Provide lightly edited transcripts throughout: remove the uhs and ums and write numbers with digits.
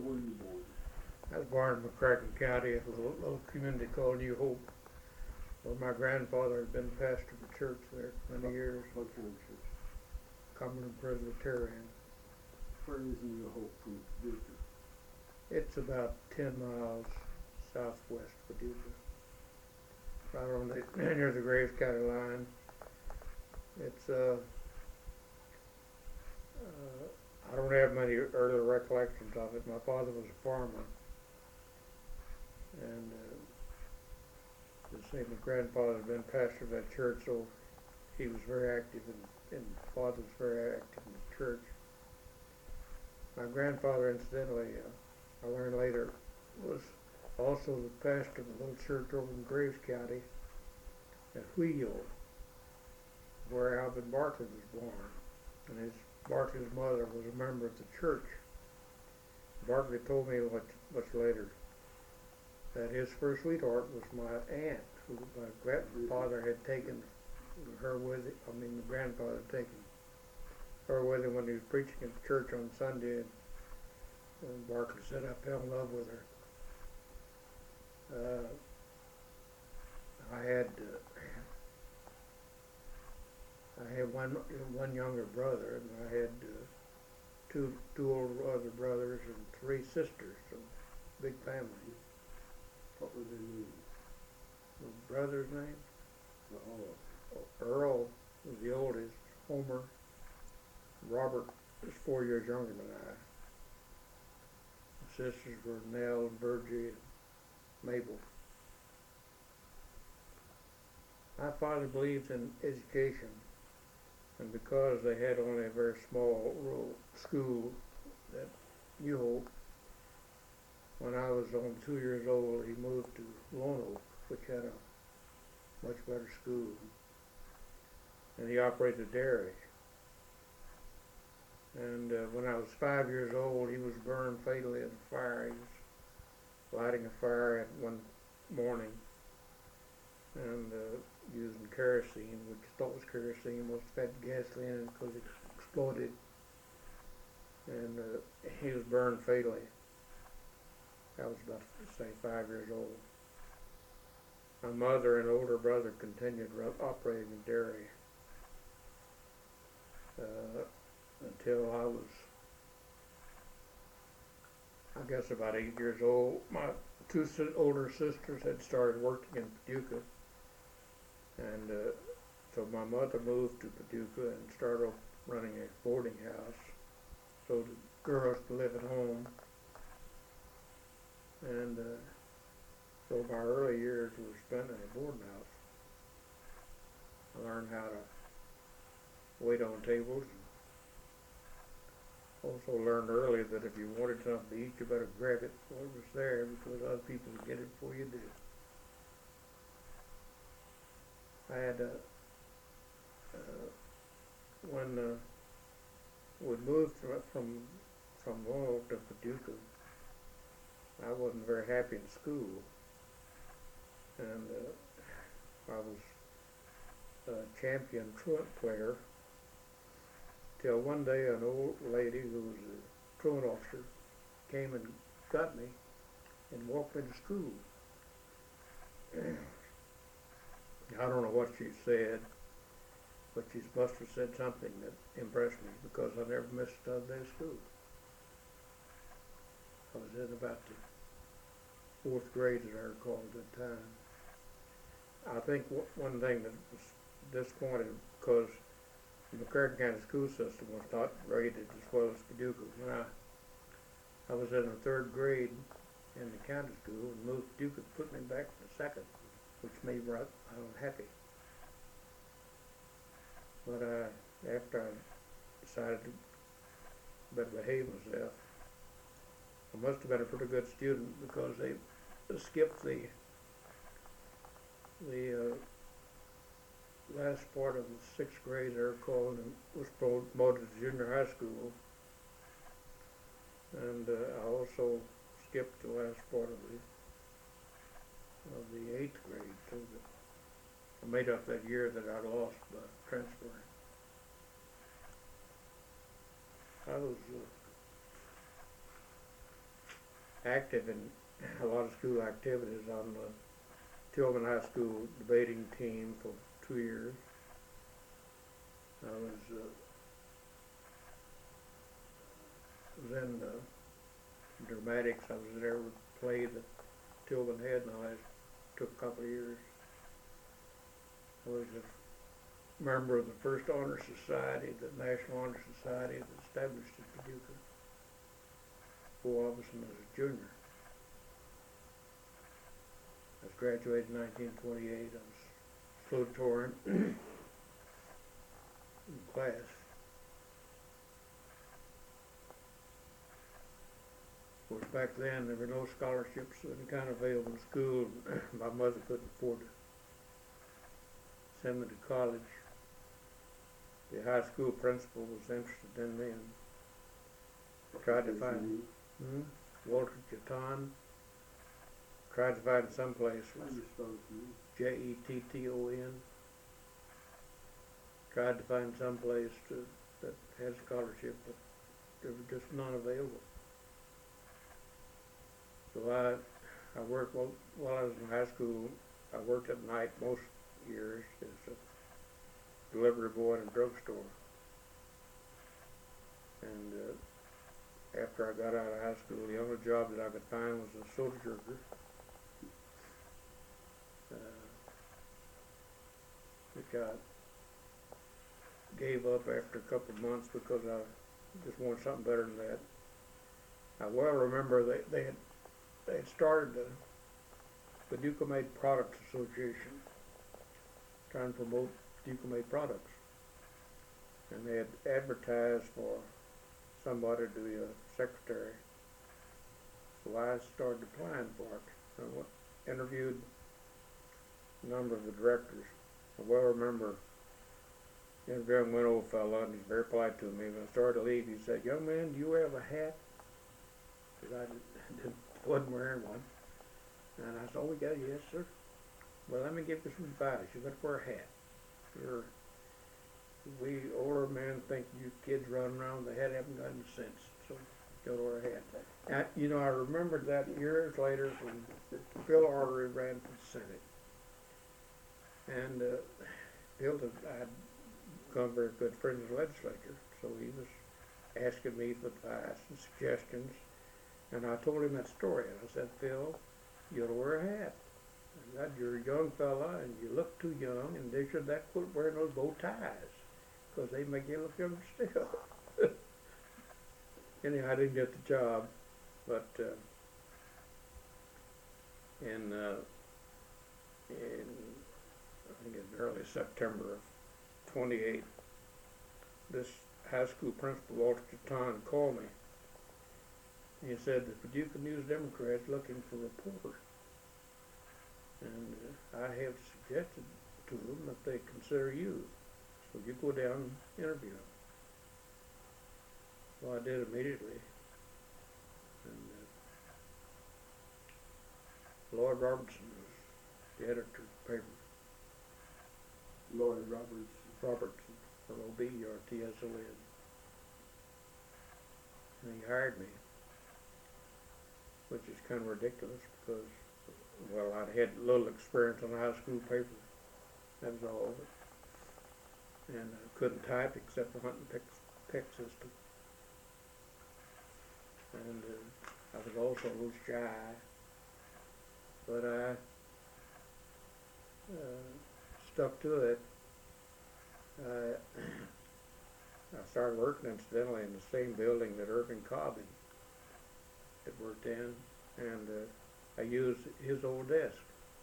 were you born? I was born in McCracken County, a little community called New Hope, where my grandfather had been pastor of the church there many years, What kind of church? Cumberland Presbyterian. Where is New Hope from Paducah? It's about 10 miles southwest of Paducah, right on near the Graves County line. It's I don't have many early recollections of it. My father was a farmer, and my grandfather had been pastor of that church, so he was very active, and father was very active in the church. My grandfather, incidentally, I learned later, was also the pastor of a little church over in Graves County at Wheelo, where Alvin Barkley was born, and Barkley's mother was a member of the church. Barkley told me much later that his first sweetheart was my aunt, who my grandfather had taken her with him. I mean, the grandfather had taken her with him when he was preaching in church on Sunday, and Barkley said, I fell in love with her. I had one younger brother, and I had two older brothers and three sisters, so big family. What were their names? The brother's name? Oh. Earl was the oldest. Homer. Robert is 4 years younger than I. The sisters were Nell and Virgie and Mabel. My father believed in education, and because they had only a very small rural school at New Hope, when I was only 2 years old, he moved to Lone Oak, which had a much better school, and he operated a dairy. And when I was 5 years old, he was burned fatally in a fire. He was lighting a fire at one morning and using kerosene, which he thought was kerosene, must have had gasoline in it because it exploded. And he was burned fatally. I was about, say, 5 years old. My mother and older brother continued operating the dairy until I was, I guess, about 8 years old. My two older sisters had started working in Paducah, and so my mother moved to Paducah and started running a boarding house so the girls could live at home. And so my early years were spent in a boarding house. I learned how to wait on tables. Also learned early that if you wanted something to eat, you better grab it while it was there, because other people would get it before you did. I had when we moved from Lone Oak to Paducah, I wasn't very happy in school, and I was a champion truant player till one day an old lady who was a truant officer came and got me and walked me to school. I don't know what she said, but she must have said something that impressed me, because I never missed another day of school. I was in about the 4th grade, as I recall, at that time. I think one thing that was disappointing, because the McCracken County school system was not rated as well as Paducah. When I was in the 3rd grade in the county school, and moved to Paducah, put me back to the 2nd, which made me unhappy. But after I decided to better behave myself, I must have been a pretty good student, because they skipped the last part of the 6th grade, I recall, and was promoted to junior high school. And I also skipped the last part of the 8th grade, so that I made up that year that I lost by transferring. I was active in a lot of school activities on the Tillman High School debating team for 2 years. I was in dramatics. I was there with a play that Tillman had, and I took a couple of years. I was a member of the first honor society, the National Honor Society that established in Paducah. 4 of us when I was a junior. I was graduated in 1928. I was salutatorian in class. Of course, back then there were no scholarships of any kind available in school. My mother couldn't afford to send me to college. The high school principal was interested in me and tried to find Walter Jetton. Tried to find some place with Jetton. Tried to find some place that had a scholarship, but there was just none available. So I worked while I was in high school. I worked at night most years as a delivery boy in a drugstore. And after I got out of high school, the only job that I could find was a soda jerker. Which I gave up after a couple of months because I just wanted something better than that. I well remember they had started the Paducah Made Products Association, trying to promote Paducah Made products. And they had advertised for somebody to be a secretary. So I started applying for it. I interviewed a number of the directors. I well remember interviewing one old fellow, and he's very polite to me. When I started to leave, he said, "Young man, do you have a hat?" Because I wasn't wearing one. And I said, "Oh, we got it, yes, sir." "Well, let me give you some advice. You got to wear a hat. We older men think you kids running around with a hat haven't got any sense, so you got to wear a hat." And, I remembered that years later when Bill Artery ran for the Senate. And Bill had become very good friends with the legislature, so he was asking me for advice and suggestions. And I told him that story, and I said, "Phil, you ought to wear a hat. You're a young fella, and you look too young, and they should quit wearing those bow ties, because they make you look younger still." Anyhow, I didn't get the job, but in I think in early September of 28, this high school principal, Walter Jetton, called me. He said, "The Paducah News Democrat is looking for a reporter. And I have suggested to them that they consider you. So you go down and interview them." So I did immediately. And Lloyd Robertson was the editor of the paper. Lloyd Robertson. Robertson, Robertson. And he hired me, which is kind of ridiculous because, well, I'd had little experience on a high school paper. That was all of it. And I couldn't type except the hunt and pick system. And I was also a little shy, but I stuck to it. I started working incidentally in the same building that Irving Cobb had worked in, and I used his old desk.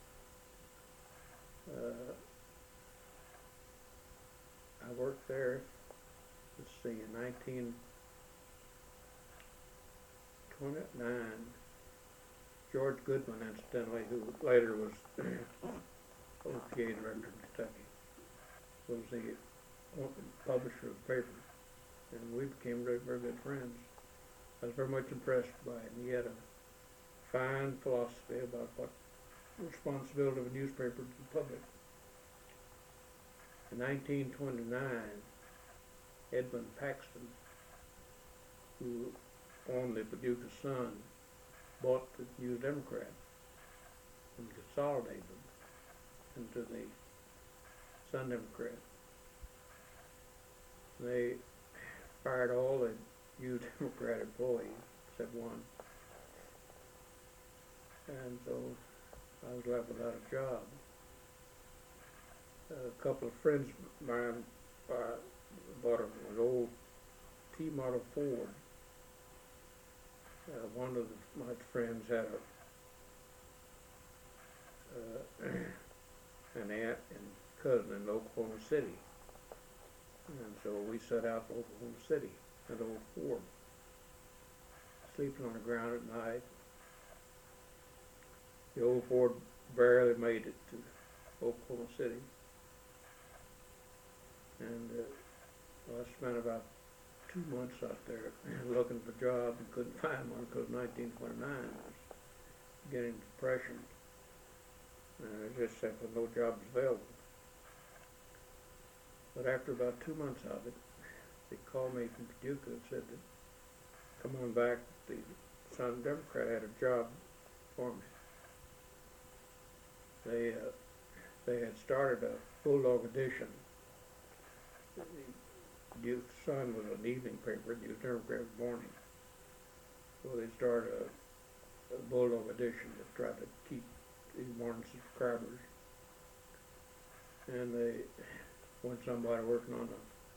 I worked there, let's see, in 1929. George Goodman, incidentally, who later was OPA director in Kentucky, was the publisher of the paper, and we became very, very good friends. I was very much impressed by him. He had a fine philosophy about what the responsibility of a newspaper to the public. In 1929, Edmund Paxton, who owned the Paducah Sun, bought the New Democrat and consolidated them into the Sun Democrat. They fired all the New Democrat employees except one. And so I was left without a job. A couple of friends of mine bought an old T-model Ford. One of my friends had an aunt and cousin in Oklahoma City. And so we set out to Oklahoma City, that old Ford, sleeping on the ground at night. The old Ford barely made it to Oklahoma City. And I spent about 2 months out there looking for jobs and couldn't find one because 1929 was getting depression. And I just said, well, no jobs available. But after about 2 months of it, they called me from Paducah and said that, come on back, the Sun Democrat had a job for me. They had started a Bulldog edition. The Duke Sun was an evening paper, New Democrat morning. So they started a Bulldog edition to try to keep the morning subscribers. And they want somebody working on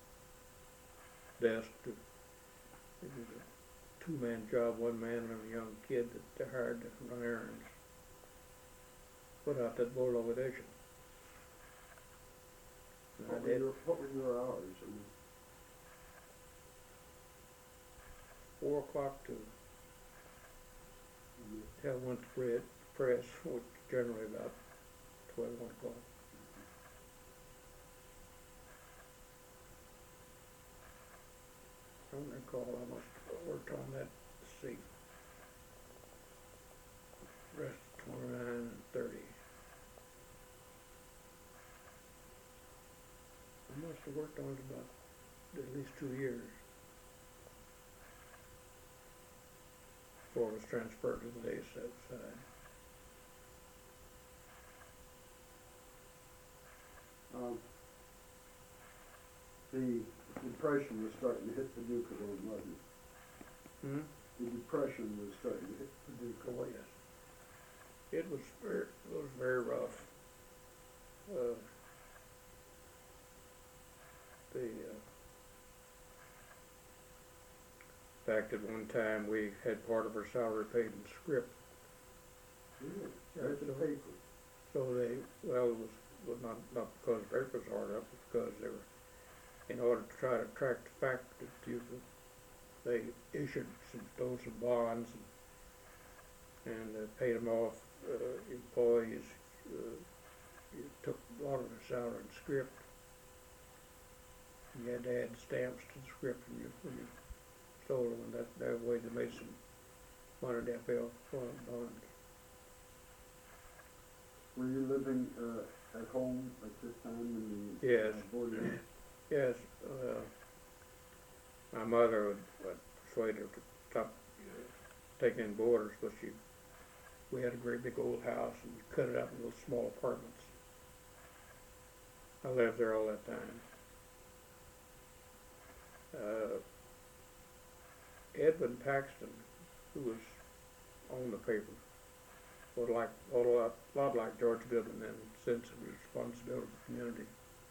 a desk to, it was a 2-man job, 1 man and a young kid that they hired to run errands. Put out that Bulldog edition. What were your hours? I mean, 4 o'clock to have one to press, which generally about 12, 1 o'clock. I don't recall, I must have worked on that, let's see, rest 29 and 30. I must have worked on it about at least 2 years before it was transferred to the day set aside. The depression was starting to hit Paducah then, wasn't it? Hmm? The depression was starting to hit Paducah. Oh yes. It was very rough. In fact, at one time we had part of our salary paid in scrip. Really? Yeah, At the so- paper. So it was not because the paper was hard up, but because they were, in order to try to attract the faculty to Duke, they issued some bonds and paid them off. Employees took a lot of their salary in scrip. You had to add stamps to the scrip when you sold them, and that way they made some money to pay off bonds. Were you living at home at this time when you Yes. boarded? Yes, my mother would persuade her to stop taking in boarders, but we had a great big old house and we cut it up in little small apartments. I lived there all that time. Edwin Paxton, who was on the paper, was a lot like George Goodman in the sense of responsibility to the community,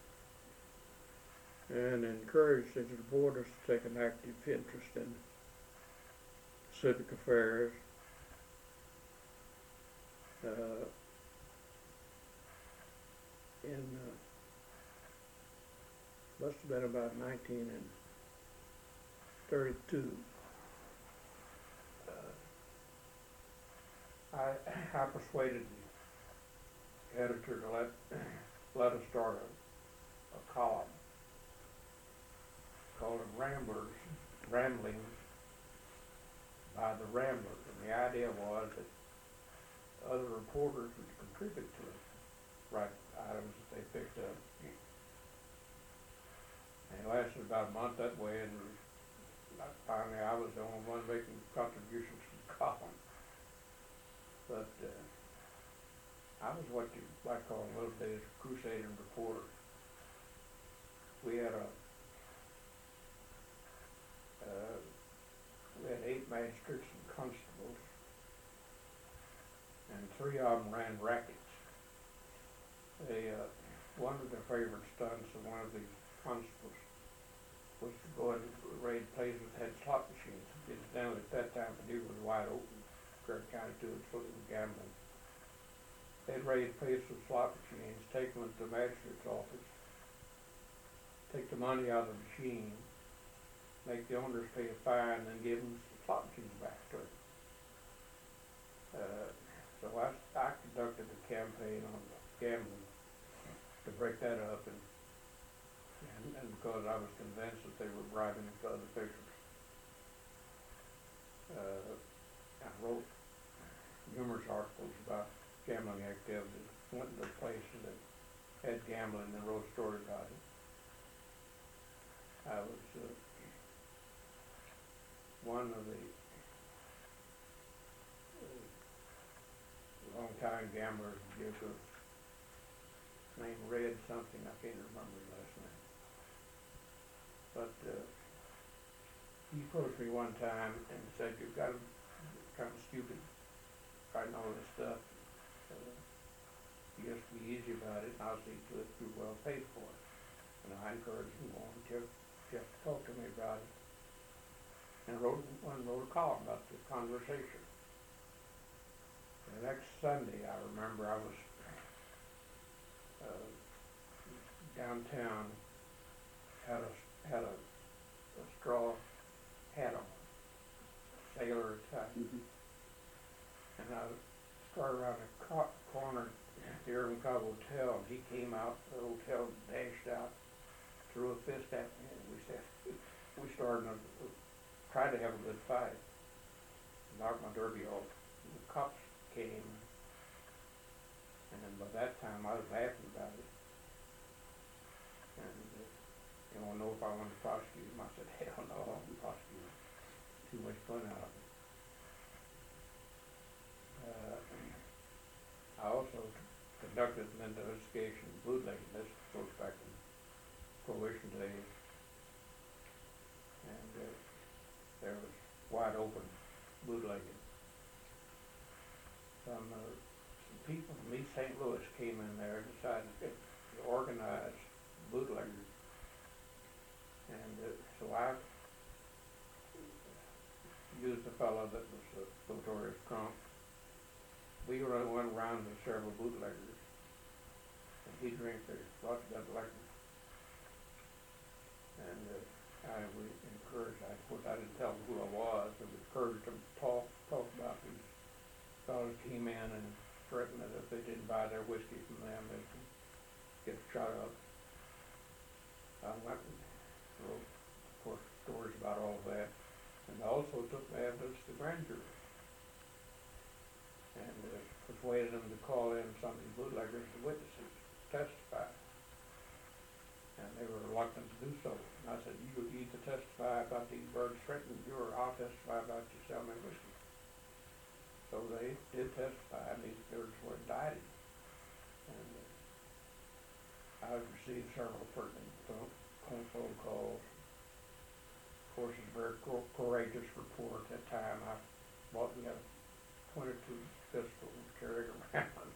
and encouraged the boarders to take an active interest in civic affairs. Must have been about 1932. I persuaded the editor to let us start a column called Ramblings by the Ramblers, and the idea was that other reporters would contribute to it, write items that they picked up. And it lasted about a month that way, and finally I was the only one making contributions to the column. But I was what you might call in those days a crusading reporter. We had we had 8 magistrates and constables, and 3 of them ran rackets. One of their favorite stunts of one of these constables was to go and raid places that had slot machines. Incidentally, at that time, the deal was wide open. Grant County too, so it was gambling. They'd raid places with slot machines, take them to the magistrate's office, take the money out of the machine, make the owners pay a fine, and then give them the slot machines back to them. So I conducted a campaign on gambling to break that up, and because I was convinced that they were bribing other officials. I wrote numerous articles about gambling activities, went to places that had gambling and wrote stories about it. I was one of the long-time gamblers in Yukon, named Red something, I can't remember his last name. But he approached me one time and said, "You've got to be kind of stupid writing all this stuff. You just be easy about it, and I'll see to it you're well paid for it." And I encouraged him on to just talk to me about it. And wrote a column about the conversation. The next Sunday, I remember I was downtown, had a straw hat on, sailor type, and I started around the corner at the Irving Cobb Hotel, and he came out the hotel, dashed out, threw a fist at me, and we tried to have a good fight, knocked my derby off. The cops came, and then by that time I was laughing about it. And they want to know if I wanted to prosecute him. I said, hell no, I won't prosecute him. Too much fun out of it. I also conducted an investigation of bootlegging. This goes back in Prohibition days. And there was wide open bootlegging. Some people from East St. Louis came in there and decided to organize bootleggers. And so I used a fellow that was a notorious drunk. We went around with several bootleggers, and he drank lots of that liquor. And we encouraged, of course I didn't tell them who I was, but we encouraged them to talk about these fellows came in and threatened that if they didn't buy their whiskey from them, they could get shot up. I went and wrote, of course, stories about all of that, and also took the evidence to the grand jury and persuaded them to call in some of these bootleggers as witnesses to testify. And they were reluctant to do so. And I said, you either testify about these birds threatening you, or I'll testify about you selling me whiskey. So they did testify, and these birds were indicted. And I received several pertinent phone calls. Of course, it's a very courageous report. At that time, I bought me a .22 pistol and carried it around.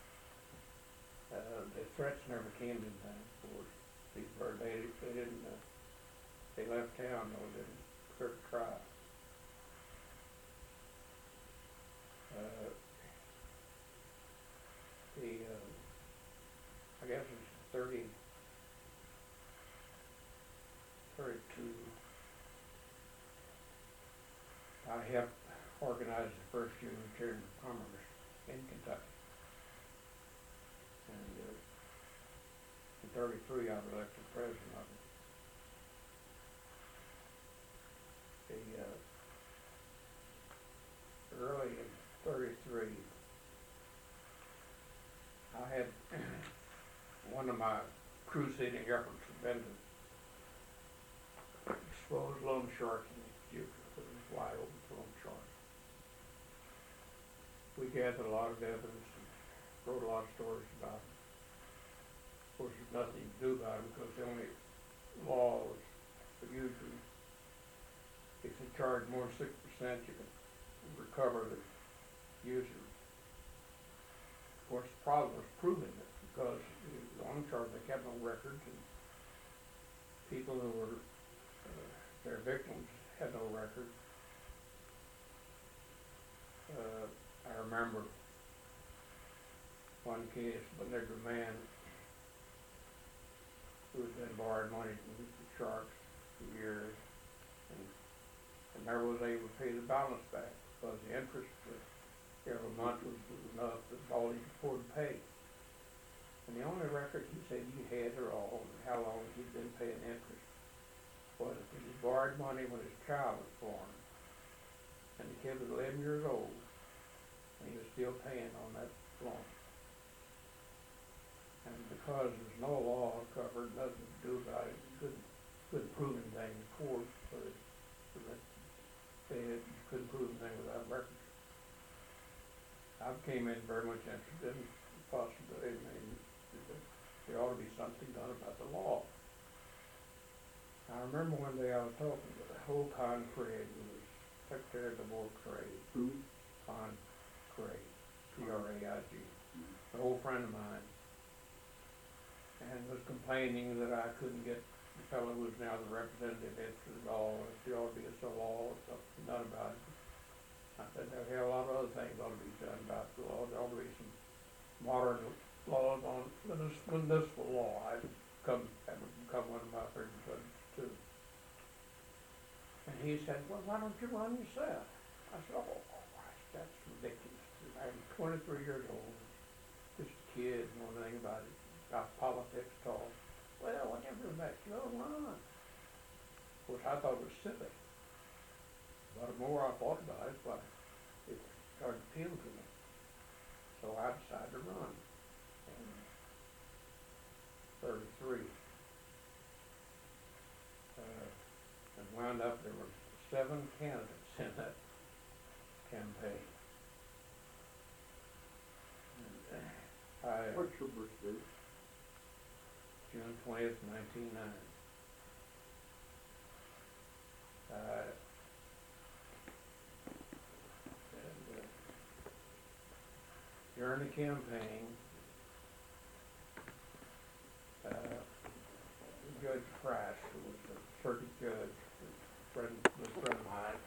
The threats never came to anything, of course. These birds, they didn't, they left town, though, didn't hurt to try. I guess it's 32, I helped organize the first Unitarian Commerce in Kentucky. And in 33 I was elected president of it. Early in 33, I had one of my crusading efforts had been to expose loan sharks in the Yukon. It was wide open for loan sharks. we gathered a lot of evidence and wrote a lot of stories about it. Of course, there's nothing you can do about it because the only law is usually if you charge more than 6%, you can recover the user. Of course, the problem was proving it because the only charge they kept no records and people who were their victims had no record. I remember one case of a nigger man who had been borrowed money from the sharks for years and never was able to pay the balance back because the interest every month was enough that all he could afford to pay. And the only record he said he had at all and how long he'd been paying interest was that he borrowed money when his child was born. And the kid was 11 years old and he was still paying on that loan. And because there's no law covered, nothing to do about it, couldn't prove anything in court, but you couldn't prove anything without records. I came in very much interested in the possibility that there ought to be something done about the law. I remember one day I was talking to the whole Con Craig, who was Secretary of the Board of Trade. Who? Con Craig, C-R-A-I-G, an old friend of mine, and was complaining that I couldn't get the fellow who is now the representative into the law, if there ought to be a law or something done about it. I said there are a lot of other things ought to be done about the law. There ought to be some modern laws on municipal law. I've become one of my favorite subjects too. And he said, well, why don't you run yourself? I said, oh, Christ, that's ridiculous. I'm 23 years old, just a kid, know anything about it, about politics at all. Well, I never met you, run. Of course, I thought it was silly. But the more I thought about it, but it started appealing to me. So I decided to run. And 33. And wound up, there were 7 candidates in that campaign. And, What's your birthday? June 20th, 1990. During the campaign, Judge Price, who was a circuit judge, a friend of mine,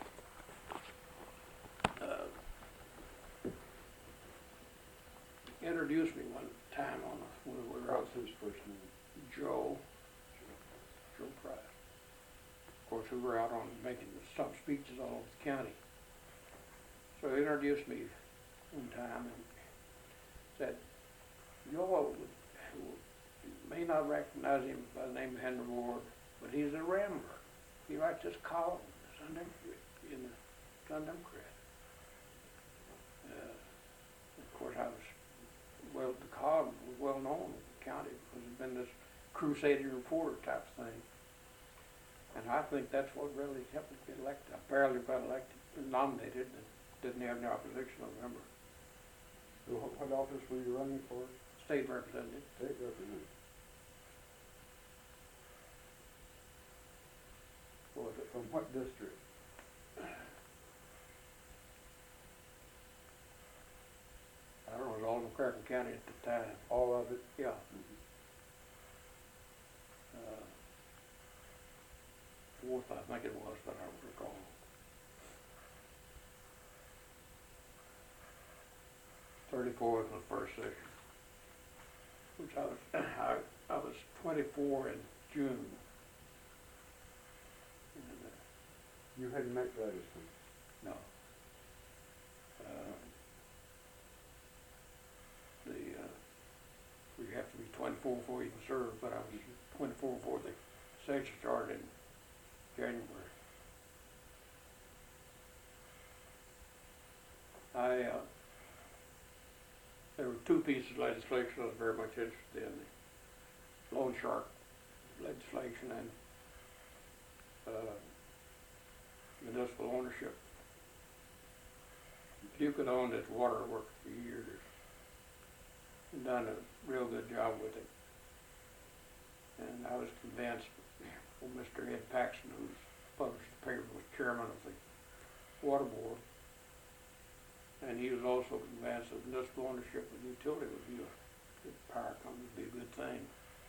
introduced me one time when we were out. What's his first name? Joe Price. Of course, we were out on making some speeches all over the county. So he introduced me one time and said, you all may not recognize him by the name of Henry Ward, but he's a rambler. He writes this column in the Sun Democrat. Of course, the column was well known in the county because it's been this crusader reporter type of thing. And I think that's what really helped me get elected. I barely got elected, nominated, and didn't have any opposition, I remember. What office were you running for? State representative. State representative. Was it from what district? I don't know, it was all in McCracken County at the time. All of it? Yeah. Mm-hmm. Fourth, I think it was, but I don't recall. '34 was my first session, which I was 24 in June. And, You hadn't met Gladstone? no. You have to be 24 before you can serve, but I was 24 before the session started in January. There were 2 pieces of legislation I was very much interested in: the loan shark legislation and municipal ownership. Duke had owned this waterworks for years and done a real good job with it. And I was convinced, well, Mr. Ed Paxton, who's published the paper, was chairman of the water board. And he was also convinced that municipal ownership of the utility would be the power company would be a good thing.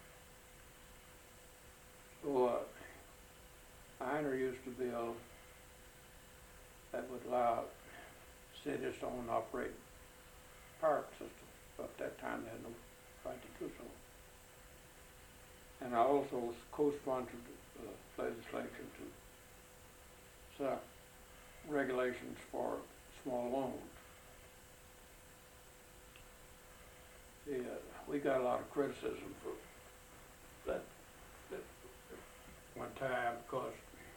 So I introduced a bill that would allow cities to own and operate power systems. But at that time, they had no right to do so. And I also co-sponsored legislation to set up regulations for small loans. We got a lot of criticism for that one time because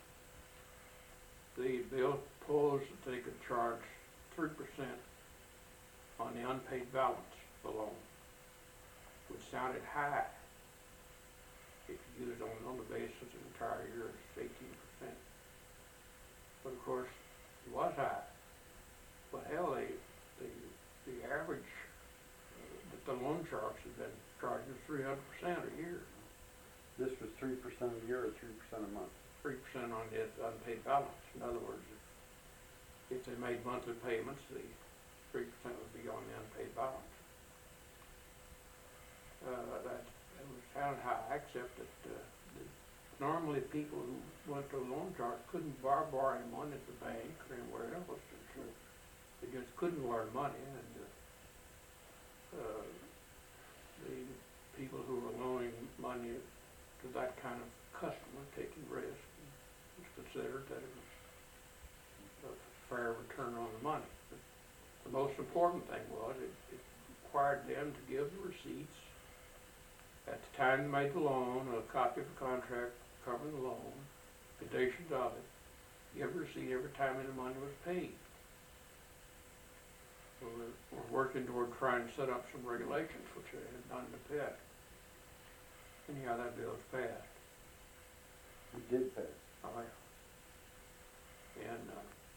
the bill proposed that they could charge 3% on the unpaid balance of the loan, which sounded high. If you use it on the basis of the entire year, it's 18%. But of course, it was high. But hell, the average that the loan sharks have been charging 300% a year. This was 3% a year or 3% a month? 3% on the unpaid balance. In other words, if they made monthly payments, the 3% would be on the unpaid balance. That was sound high, except that normally people who went to a loan shark couldn't borrow any money at the bank or anywhere else. So they just couldn't borrow money, and the people who were loaning money to that kind of customer taking risk, it was considered that it was a fair return on the money. But the most important thing was it required them to give the receipts at the time they made the loan, a copy of the contract covering the loan, conditions of it, give a receipt every time any money was paid. So we're working toward trying to set up some regulations, which I had done in the past. Anyhow, that bill was passed. It did pass. Oh, yeah. And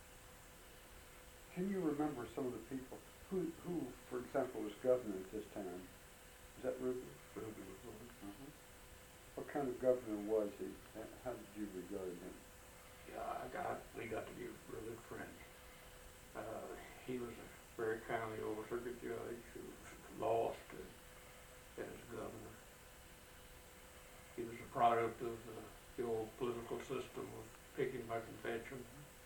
Can you remember some of the people who, for example, was governor at this time? Is that Ruby? Ruby was one. Uh-huh. What kind of governor was he? How did you regard him? Yeah, we got to be really good friends. He was a very kindly old circuit judge who lost as governor. He was a product of the old political system of picking by convention.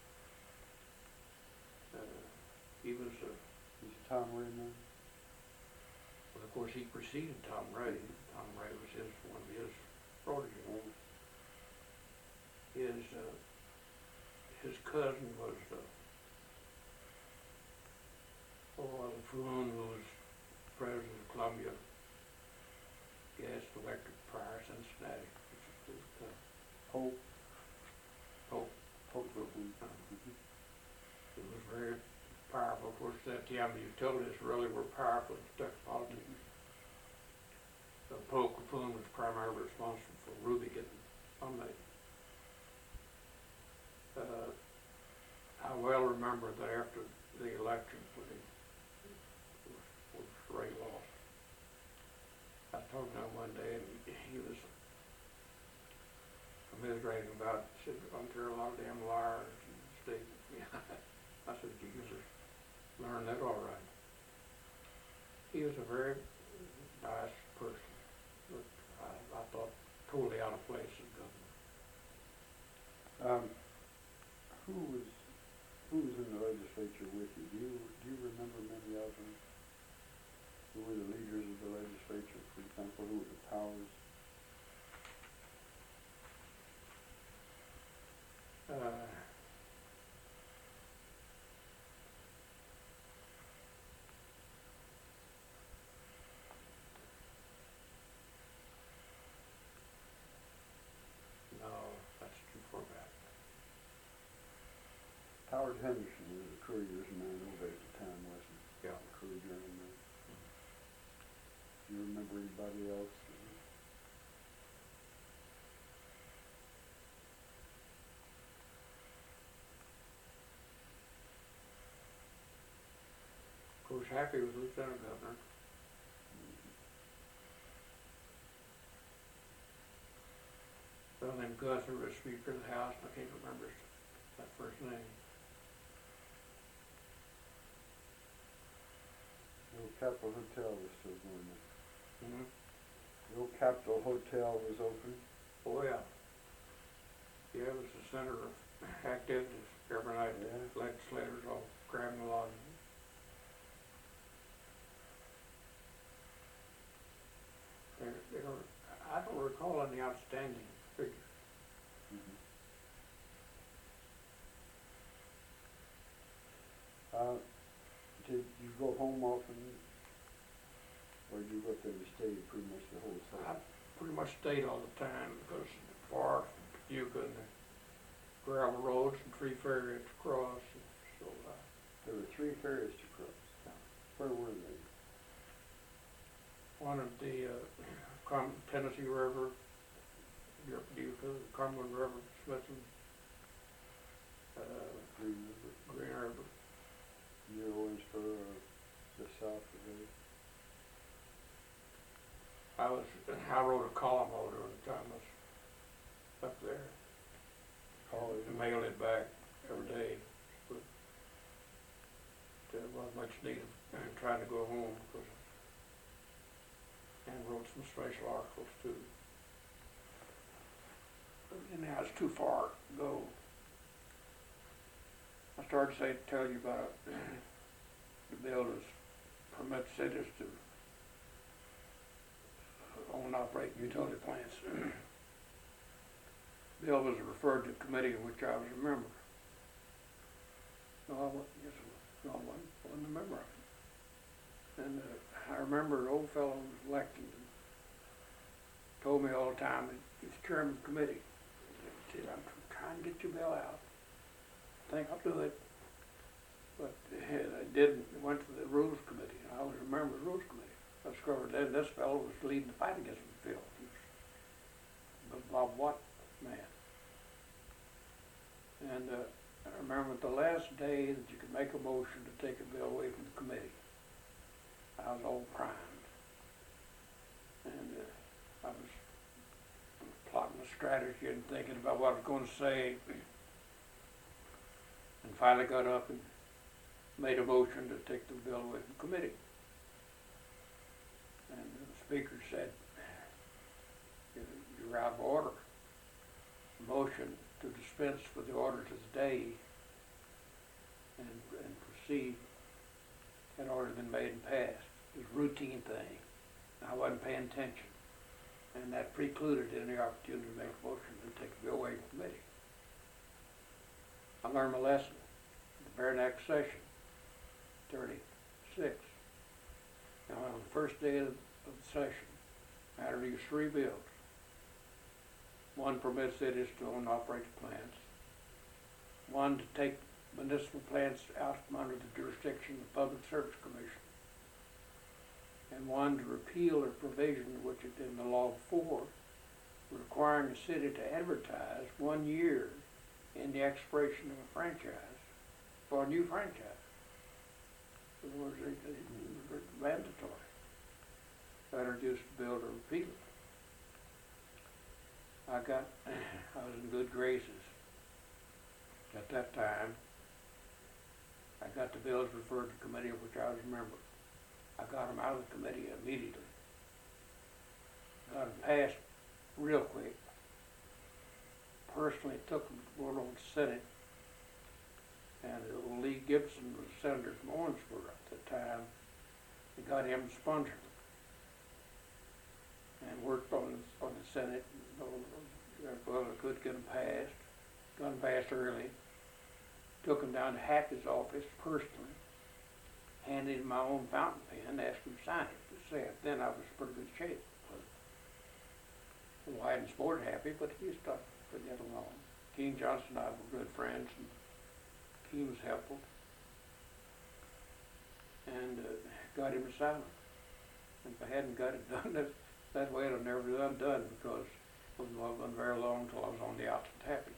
He was Is Tom Ray now? well, of course, he preceded Tom Ray. Tom Ray was one of his proteges. His cousin was LaFoon, who was president of Columbia Gas and Electric Power, Cincinnati. Hope. Hope. Hope Brooklyn. It was very powerful. Of course, at that time, the utilities really were powerful in Kentucky politics. Polk LaFoon was primarily responsible for Ruby getting nominated. I well remember that after the election, when Ray lost, I talked to him one day, and he was commiserating about, said, I'm sure a lot of damn liars in the state. I said, you just learn that all right. He was a very nice person, but I thought totally out of place as governor. Who was in the legislature with you? Do you remember many of them? Who were the leaders of the legislature, for example? Who were the powers? No, that's too far back. Howard Henderson was a Courier's man over at the time, wasn't he? Yeah. A Courier journeyman. Do you remember anybody else? Happy was lieutenant governor. A fellow named Guthrie was Speaker of the House, and I can't remember that first name. The old Capitol Hotel was still going there. Mm-hmm. The old Capitol Hotel was open. Oh, yeah. Yeah, it was the center of activities every night. Yeah. Legislators all cramming along. I don't recall any outstanding figures. Mhm. Did you go home often, or did you go up there to stay pretty much the whole I time? pretty much stayed all the time because far from Cayuga and the gravel roads and 3 ferries to cross. And so There were 3 ferries to cross. Yeah. Where were they? one of the Tennessee River, Cayuga, the Cumberland River, Smithson, Green River, Green River. near Owensboro, or just south of there? I wrote a column over during the time I was up there. College. And mailed it back every day, but there wasn't much need of trying to go home because, and wrote some special articles too. And now it's too far to go. I started to tell you about the bill that permits cities to own and operate utility plants. Bill was referred to committee in which I was a member. No, I wasn't, yes, no, I wasn't a member of it. And I remember an old fellow who was elected and told me all the time that he's chairman of the committee. He said, I'm trying to get your bill out. I think I'll do it. But I didn't. It went to the Rules Committee. And I was a member of the Rules Committee. I discovered that this fellow was leading the fight against the bill. He was a Bob Watt man. And I remember the last day that you could make a motion to take a bill away from the committee, I was all primed. And I was plotting a strategy and thinking about what I was going to say. And finally got up and made a motion to take the bill away from the committee. And the speaker said, you're out of order. The motion to dispense with the orders of the day and proceed had already been made and passed. It was a routine thing. I wasn't paying attention. And that precluded any opportunity to make a motion to take the bill away from the committee. I learned my lesson. The very next session, 36. Now on the first day of the session, I introduced 3 bills. One permits cities to own and operate the plants. One to take municipal plants out from under the jurisdiction of the Public Service Commission. And one to repeal a provision which is in the law 4, requiring the city to advertise 1 year in the expiration of a franchise for a new franchise. In other words, it was mandatory. I introduced the bill to repeal it. I was in good graces at that time. I got the bills referred to committee of which I was a member. I got them out of the committee immediately. Got them passed real quick. Personally took them to the Senate. And Lee Gibson was senator from Owensboro at the time. They got him to sponsor them. And worked on the Senate. Well, I could get them passed. Got them passed early. Took them down to Happy's office personally. Handed him my own fountain pen, asked him to sign it. To say it. Then I was in pretty good shape. Well, I hadn't supported Happy, but he stuck to get along. King Johnson and I were good friends, and he was helpful. And got him to sign it. And if I hadn't got it done that way, it would never been done because it wasn't very long until I was on the outs with Happy.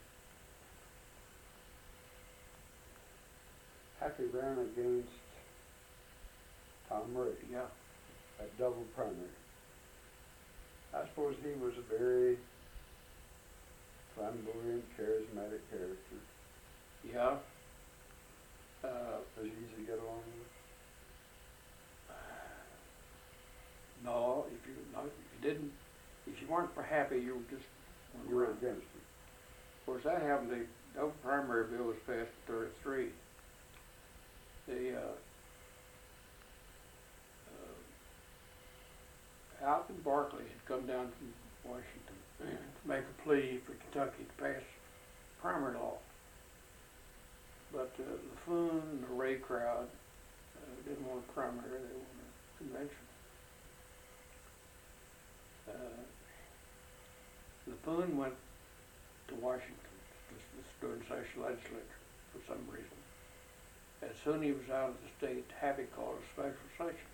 Happy ran against Tom Ray, Yeah. at double primary. I suppose he was a very flamboyant, charismatic character. Yeah. Was he easy to get along with? No, if you didn't, if you weren't happy, you were just went You were around. against him. Of course, that happened. The double primary bill was passed in '33. Alvin Barkley had come down from Washington to make a plea for Kentucky to pass primary law. But LaFoon and the Ray crowd didn't want a primary, they wanted a convention. LaFoon went to Washington during session legislature for some reason. As soon as he was out of the state, Happy called a special session.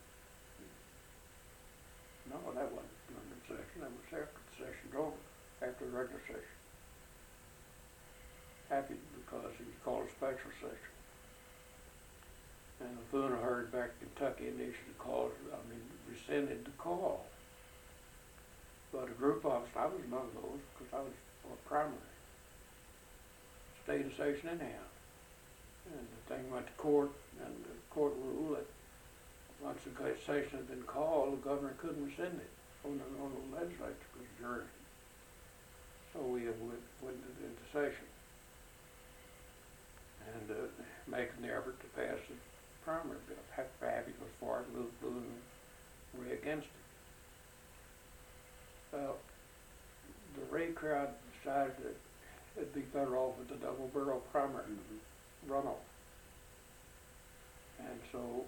No, that wasn't during the session, that was after the session's over, after the regular session. Happy because he called a special session. And LaFoon heard back to Kentucky and issued a call, rescinded the call. But a group of us, I was among those, because I was for primary, stayed in session anyhow. And the thing went to court, and the court ruled that once the session had been called, the governor couldn't rescind it. On the legislature was adjourned. So we went into session and making the effort to pass the primary bill. Happy was for it, LaFoon and Ray against it. Well, the Ray crowd decided that it'd be better off with the double barrel primary runoff. And so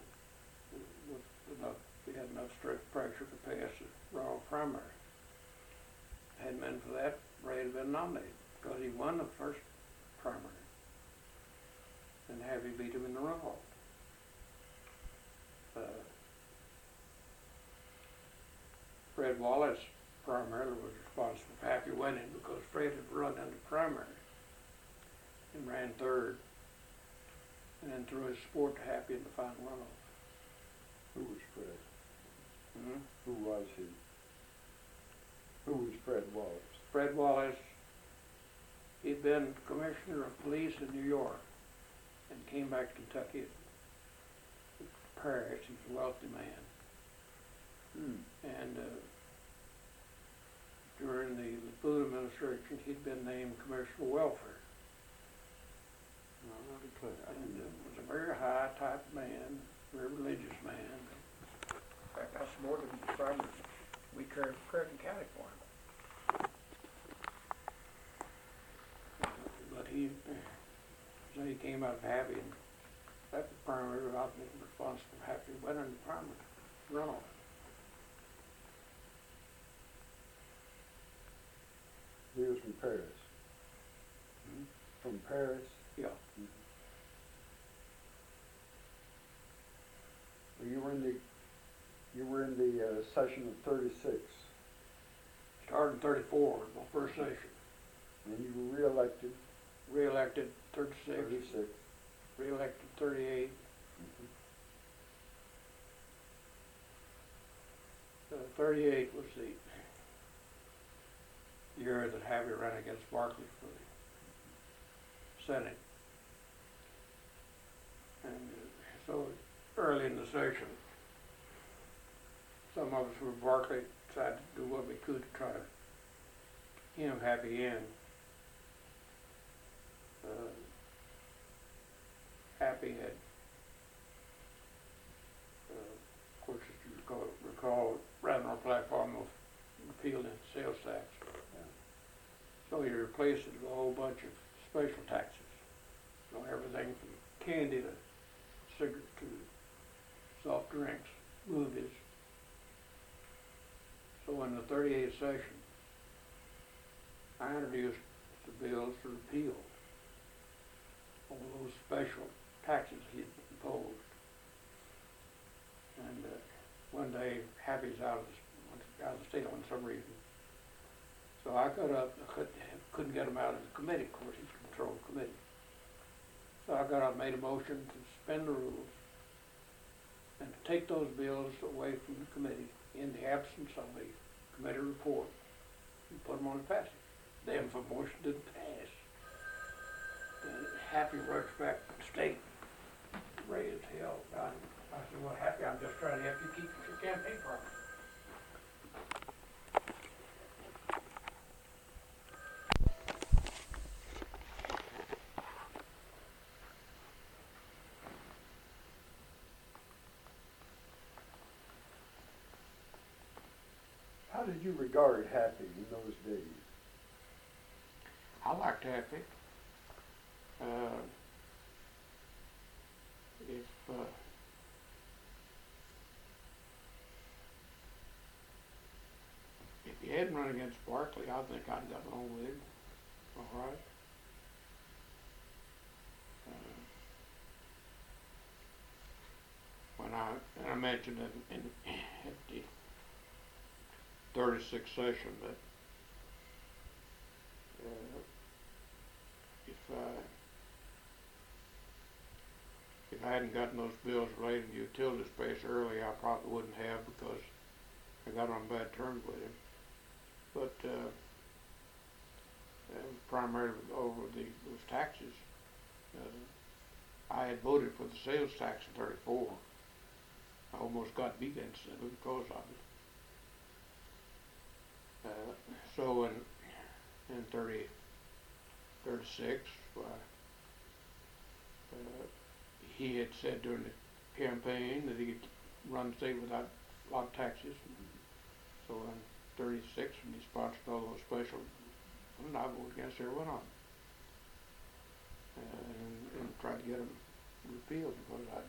we had enough strict pressure to pass the runoff primary. Hadn't been for that, Ray had been nominated because he won the first primary. And Happy beat him in the runoff. Fred Wallace primarily was responsible for Happy winning because Fred had run in the primary and ran third, and then threw his support to Happy in the final runoff. Who was Fred? Mm-hmm. Who was he? Who was Fred Wallace? Fred Wallace, he'd been commissioner of police in New York and came back to Kentucky at Paris. He was a wealthy man. And during the LaFoon administration, he'd been named Commissioner of Welfare. And was a very high type man, very religious man. In fact, I supported him as primary. We carried Creighton County for him. But so he came out happy, and that was primary. I was responsible for Happy winning the primary runoff. He was from Paris. From Paris? Yeah. Well, you were in the session of '36. Started in '34, my first session. And you were re-elected. Re-elected '36. '36. Re-elected '38. 38 was the year that Happy ran against Barkley for the Senate. And so early in the session, some of us from Barkley decided to do what we could to try to hem Happy in. Happy had, of course, as you recall, ran our platform of repealing sales tax. So he replaced it with a whole bunch of special taxes. Everything from candy to cigarettes to soft drinks, movies. So in the '38 session, I introduced the bills to repeal all those special taxes he had imposed. And one day, Happy's out of the state on some reason. So I got up, couldn't get him out of the committee, of course, he controlled the committee. So I got up, made a motion to suspend the rules and to take those bills away from the committee in the absence of a committee report and put them on the passage. Then if a motion didn't pass, then Happy writes back to the state, raised hell. I said, well, Happy, I'm just trying to help you keep your campaign promise. How did you regard Happy in those days? I liked Happy. If he hadn't run against Barkley, I think I'd got along with him all right. And I mentioned in at the 36th session that if I hadn't gotten those bills related to utility space early, I probably wouldn't have, because I got on bad terms with him. But primarily over those taxes. I had voted for the sales tax in '34. I almost got beat instantly because of it. So in 36, he had said during the campaign that he could run the state without a lot of taxes. So in 36, when he sponsored all those special, I voted against every one of them. And tried to get them repealed, because I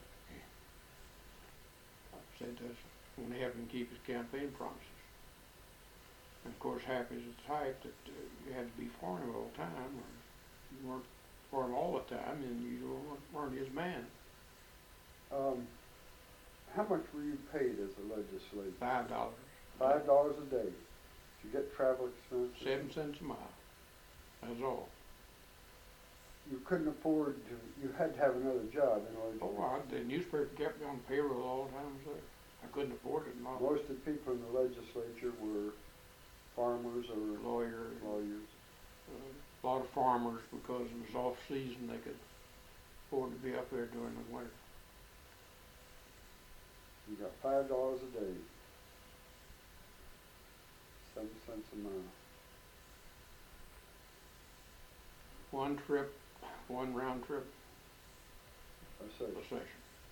said that's going to help him keep his campaign promises. And of course, Happy's the type that you had to be for him all the time, or you weren't for him all the time, and you weren't his man. How much were you paid as a legislator? $5. $5 a day. Did you get travel expenses? 7 cents a mile. That's all. You couldn't afford to, you had to have another job in order to. Oh, the newspaper kept me on payroll all the time, so I couldn't afford it. Most of the people in the legislature were farmers or lawyers. A lot of farmers, because it was off season, they could afford to be up there during the winter. You got $5 a day. 7 cents a mile. One trip, one round trip I say. a session.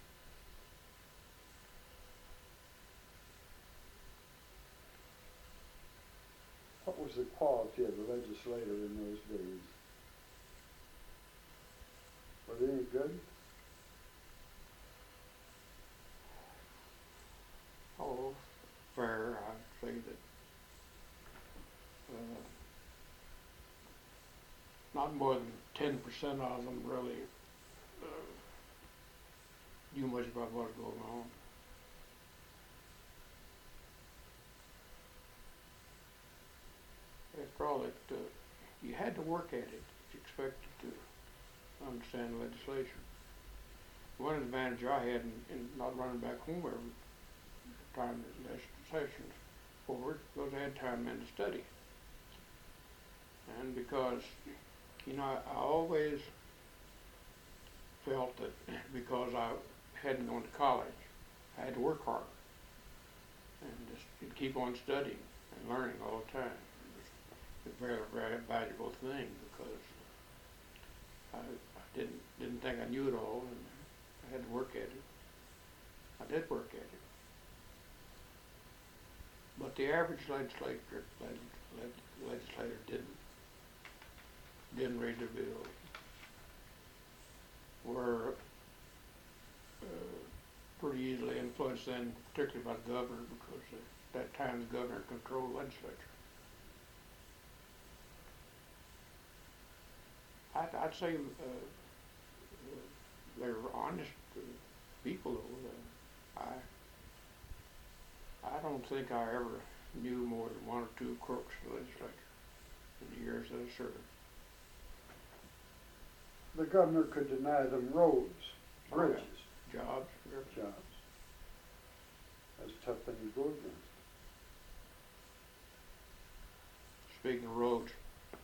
What was the quality of the legislator in those days? Were they any good? Oh, fair, I'd say that. Not more than 10% of them really knew much about what was going on. After all, you had to work at it if you expected to understand legislation. One advantage I had in not running back home every time the sessions forward was I had time in to study. And because, I always felt that because I hadn't gone to college, I had to work hard and just keep on studying and learning all the time. It was a very, very valuable thing, because I didn't think I knew it all, and I had to work at it. I did work at it. But the average legislator didn't read the bill. Were pretty easily influenced then, particularly by the governor, because at that time the governor controlled the legislature. I'd say they were honest people, though. I don't think I ever knew more than one or two crooks in the legislature in the years that I served. The governor could deny them roads, bridges, Jobs. jobs. That's a tough thing to go against. Speaking of roads,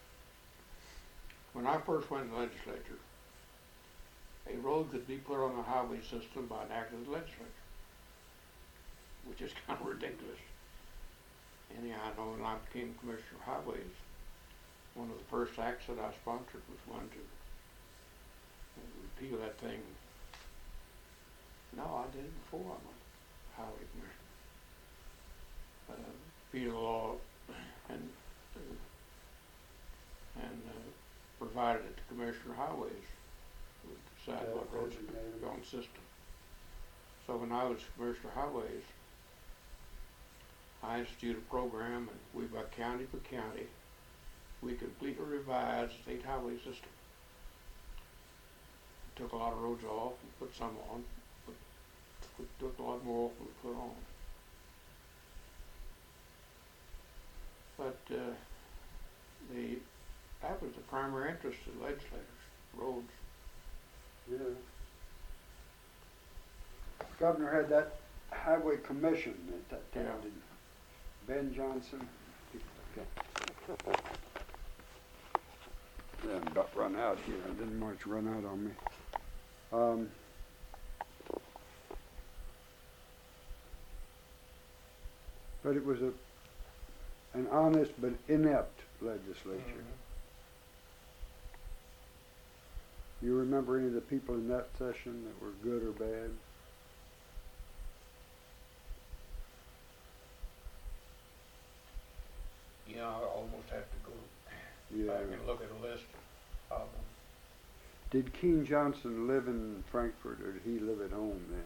when I first went in the legislature, a road could be put on the highway system by an act of the legislature, which is kind of ridiculous. Anyhow, I know when I became Commissioner of Highways, one of the first acts that I sponsored was one to repeal that thing. No, I did it before I went highway commissioner. Repeal the law and provided that the Commissioner of Highways would decide what roads would go on the system. So when I was Commissioner of Highways, I instituted a program, and we, by county for county, we completely revised the state highway system. Took a lot of roads off and put some on, but took a lot more off than we put on. But that was the primary interest of the legislators, roads. Yeah. Governor had that highway commission at that time, Yeah. didn't he? Ben Johnson. Okay. Yeah, I'm about run out here. I didn't much run out on me. But it was an honest but inept legislature. You remember any of the people in that session that were good or bad? Yeah, I almost have to go Yeah. back and look at a list of them. Did Keene Johnson live in Frankfort, or did he live at home then?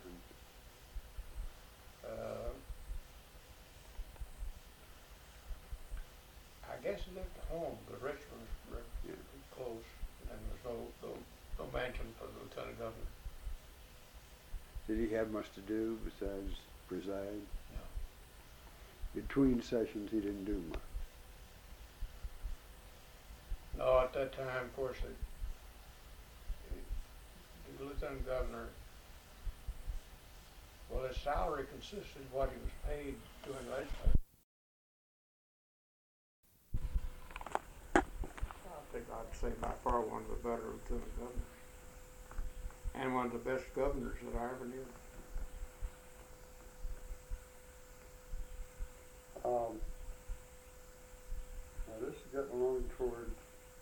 I guess he lived at home, because Richmond was Yeah. close, and there was no mansion for the lieutenant governor. Did he have much to do besides preside? No. Between sessions, he didn't do much. No, at that time, of course, the lieutenant governor, well, his salary consisted of what he was paid doing legislature. I think I'd say by far one of the better lieutenant governors, and one of the best governors that I ever knew. Now this is getting along toward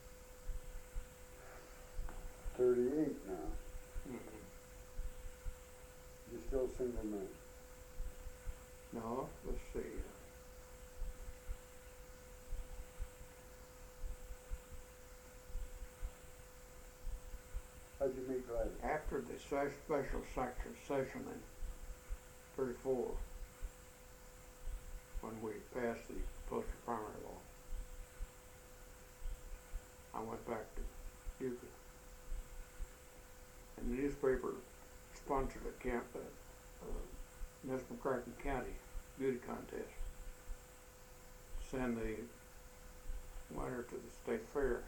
38 now. Mm-hmm. You're still single man. No, let's see. How'd you meet Gladys? After the special session in 34, when we passed the poster primary law, I went back to Duke. And the newspaper sponsored a camp at Nesmond County beauty contest. Send the winner to the state fair.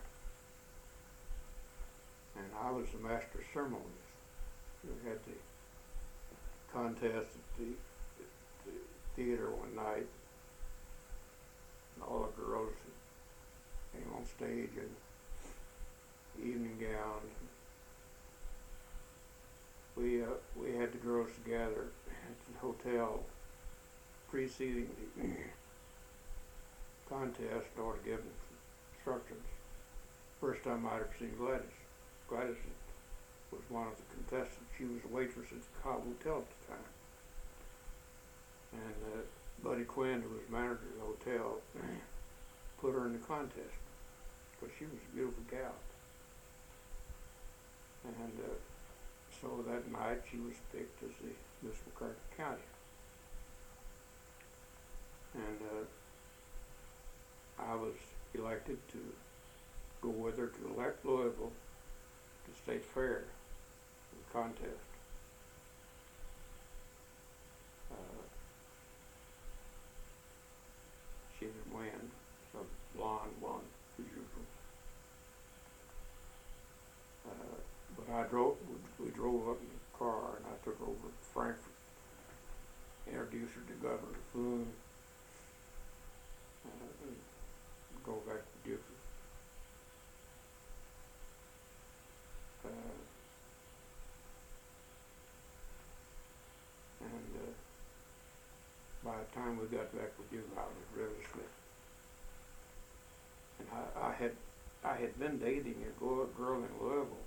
And I was the master of ceremonies. We had the contest at the theater one night, and all the girls came on stage in evening gowns. We had the girls together at the hotel preceding the contest in order to give them instructions. First time I'd ever seen Gladys. Gladys was one of the contestants. She was a waitress at the Cobb Hotel at the time. And Buddy Quinn, who was manager of the hotel, put her in the contest because she was a beautiful gal. And so that night she was picked as the Miss McCarthy County. And I was elected to go with her to Louisville to State Fair, the contest. She didn't win, so blonde won as usual. But we drove up in the car, and I took her over to Frankfort. introduce her to Governor Foon, and go back to Duke. And by the time we got back to Duke, I was really slick. And I had been dating a girl in Louisville.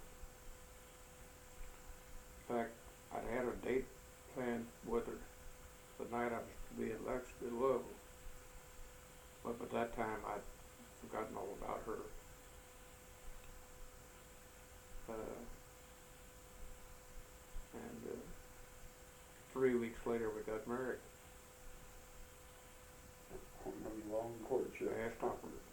In fact, I'd had a date planned with her the night I was to be in Louisville. But by that time, I'd forgotten all about her. And 3 weeks later, we got married. A long courtship. I asked her.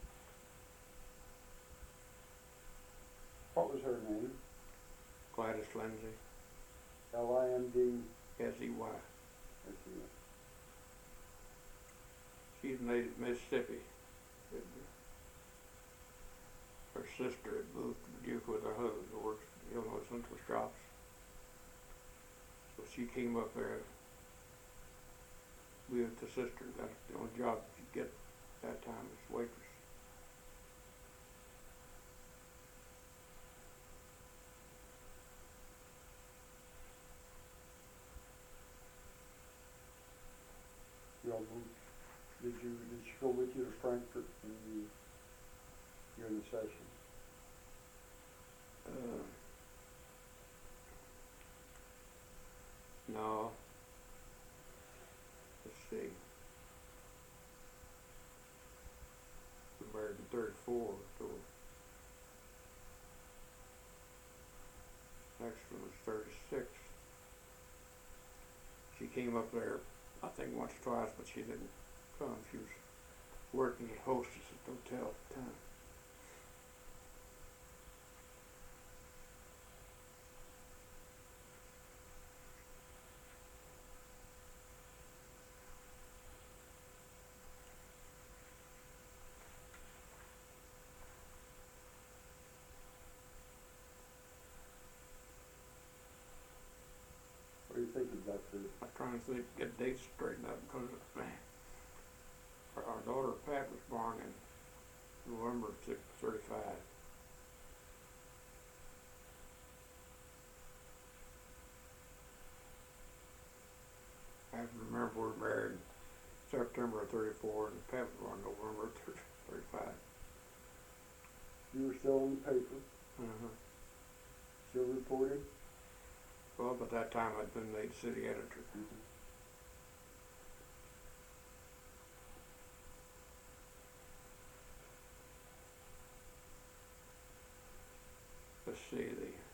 What was her name? Gladys Lindsay, L-I-N-D. S-E-Y. Let's see. She's native Mississippi. Her sister had moved to Duke with her husband, who works in Illinois Central Shops. So she came up there with the sister. That's the only job you get that time as waitress. Y'all moved. Did she go with you to Frankfurt during the session? No. Let's see. We married in 34, so next one was 36. She came up there, I think once or twice, but she didn't come. She was working as hostess at the hotel at the time. What do you think about the? I'm trying to think, get dates straightened up because our daughter Pat was born in November of 35. I have to remember we were married September of 34 and Pat was born November of 35. You were still in the paper, still reporting? Well, by that time I'd been made city editor. Let's see,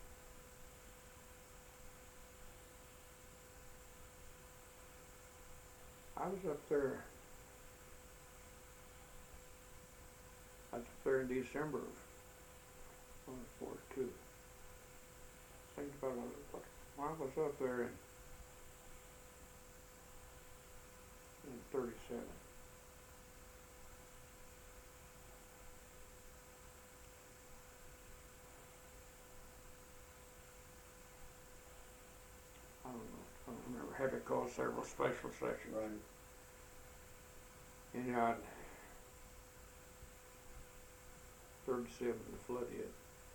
I was up there in December of 42. Think about it. I was up there in 37. I don't know. I don't remember. Had to call several special sessions. Right. Anyhow, 37 the flood hit.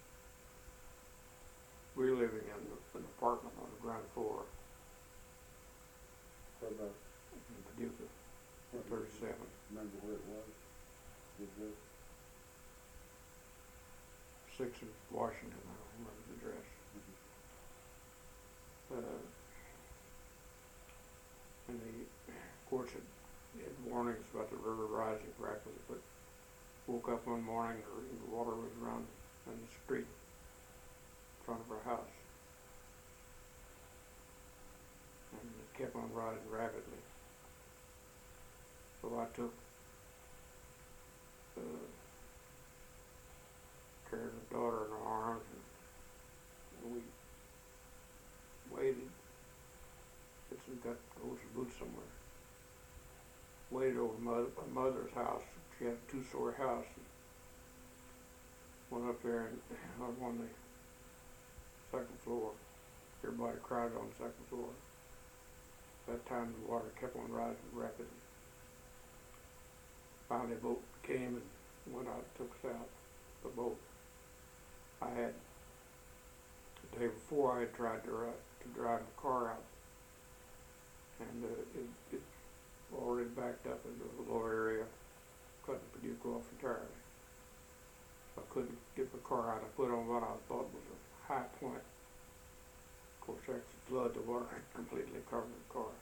We were living in an apartment on the ground floor What about, in Paducah, what, 37. remember where it was? Did you? 6 in Washington, I don't remember the address. And of course, it had warnings about the river rising rapidly, but woke up one morning, the water was running in the street in front of our house. And it kept on rising rapidly. So I took care of the daughter in our arms, and we waited. Got those boots somewhere. Waited over my mother's house. She had a 2-story house. And went up there and I was on the second floor. Everybody crowded on the second floor. That time the water kept on rising rapidly. Finally, a boat came and went out, took us out, the boat. I had, the day before, I had tried to drive a car out, and it already backed up into the lower area, cutting Paducah off entirely. I couldn't get my car out. I put on what I thought was a high point. Of course, after the flood, the water had completely covered the car.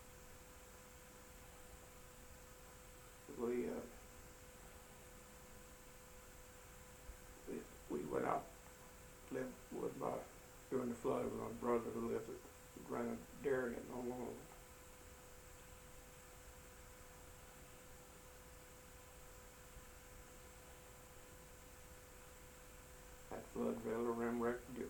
We went out, lived with during the flood with my brother who ran a dairy in Omaha. That flood failed to ram-wreck Paducah.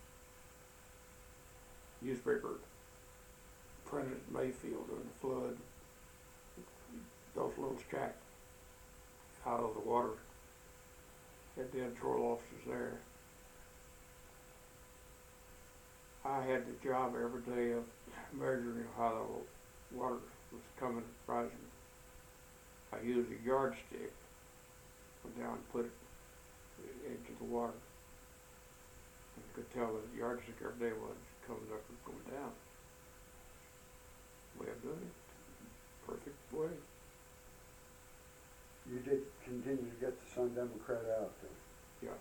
Newspaper printed at Mayfield during the flood. Those little shack out of the water. Had the editorial officers there. I had the job every day of measuring how the water was coming, rising. I used a yardstick, went down and put it at the edge of the water. And you could tell that the yardstick every day was coming up and going down. Way of doing it. Perfect way. You did continue to get the Sun Democrat out then? Yeah.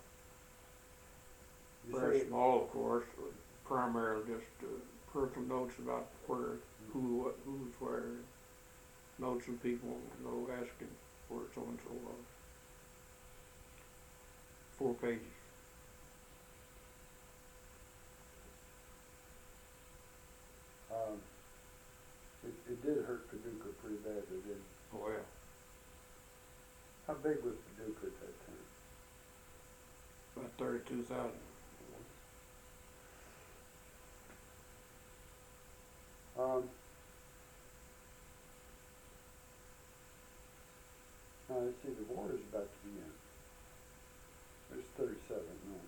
You Very say, small, of course, primarily just personal notes about where, who's where, notes of people, no asking where so-and-so was. 4 pages. it did hurt Paducah pretty badly, didn't it? Oh, yeah. How big was Paducah at that time? About 32,000. Now, let's see, the war is about to begin. There's 37, no.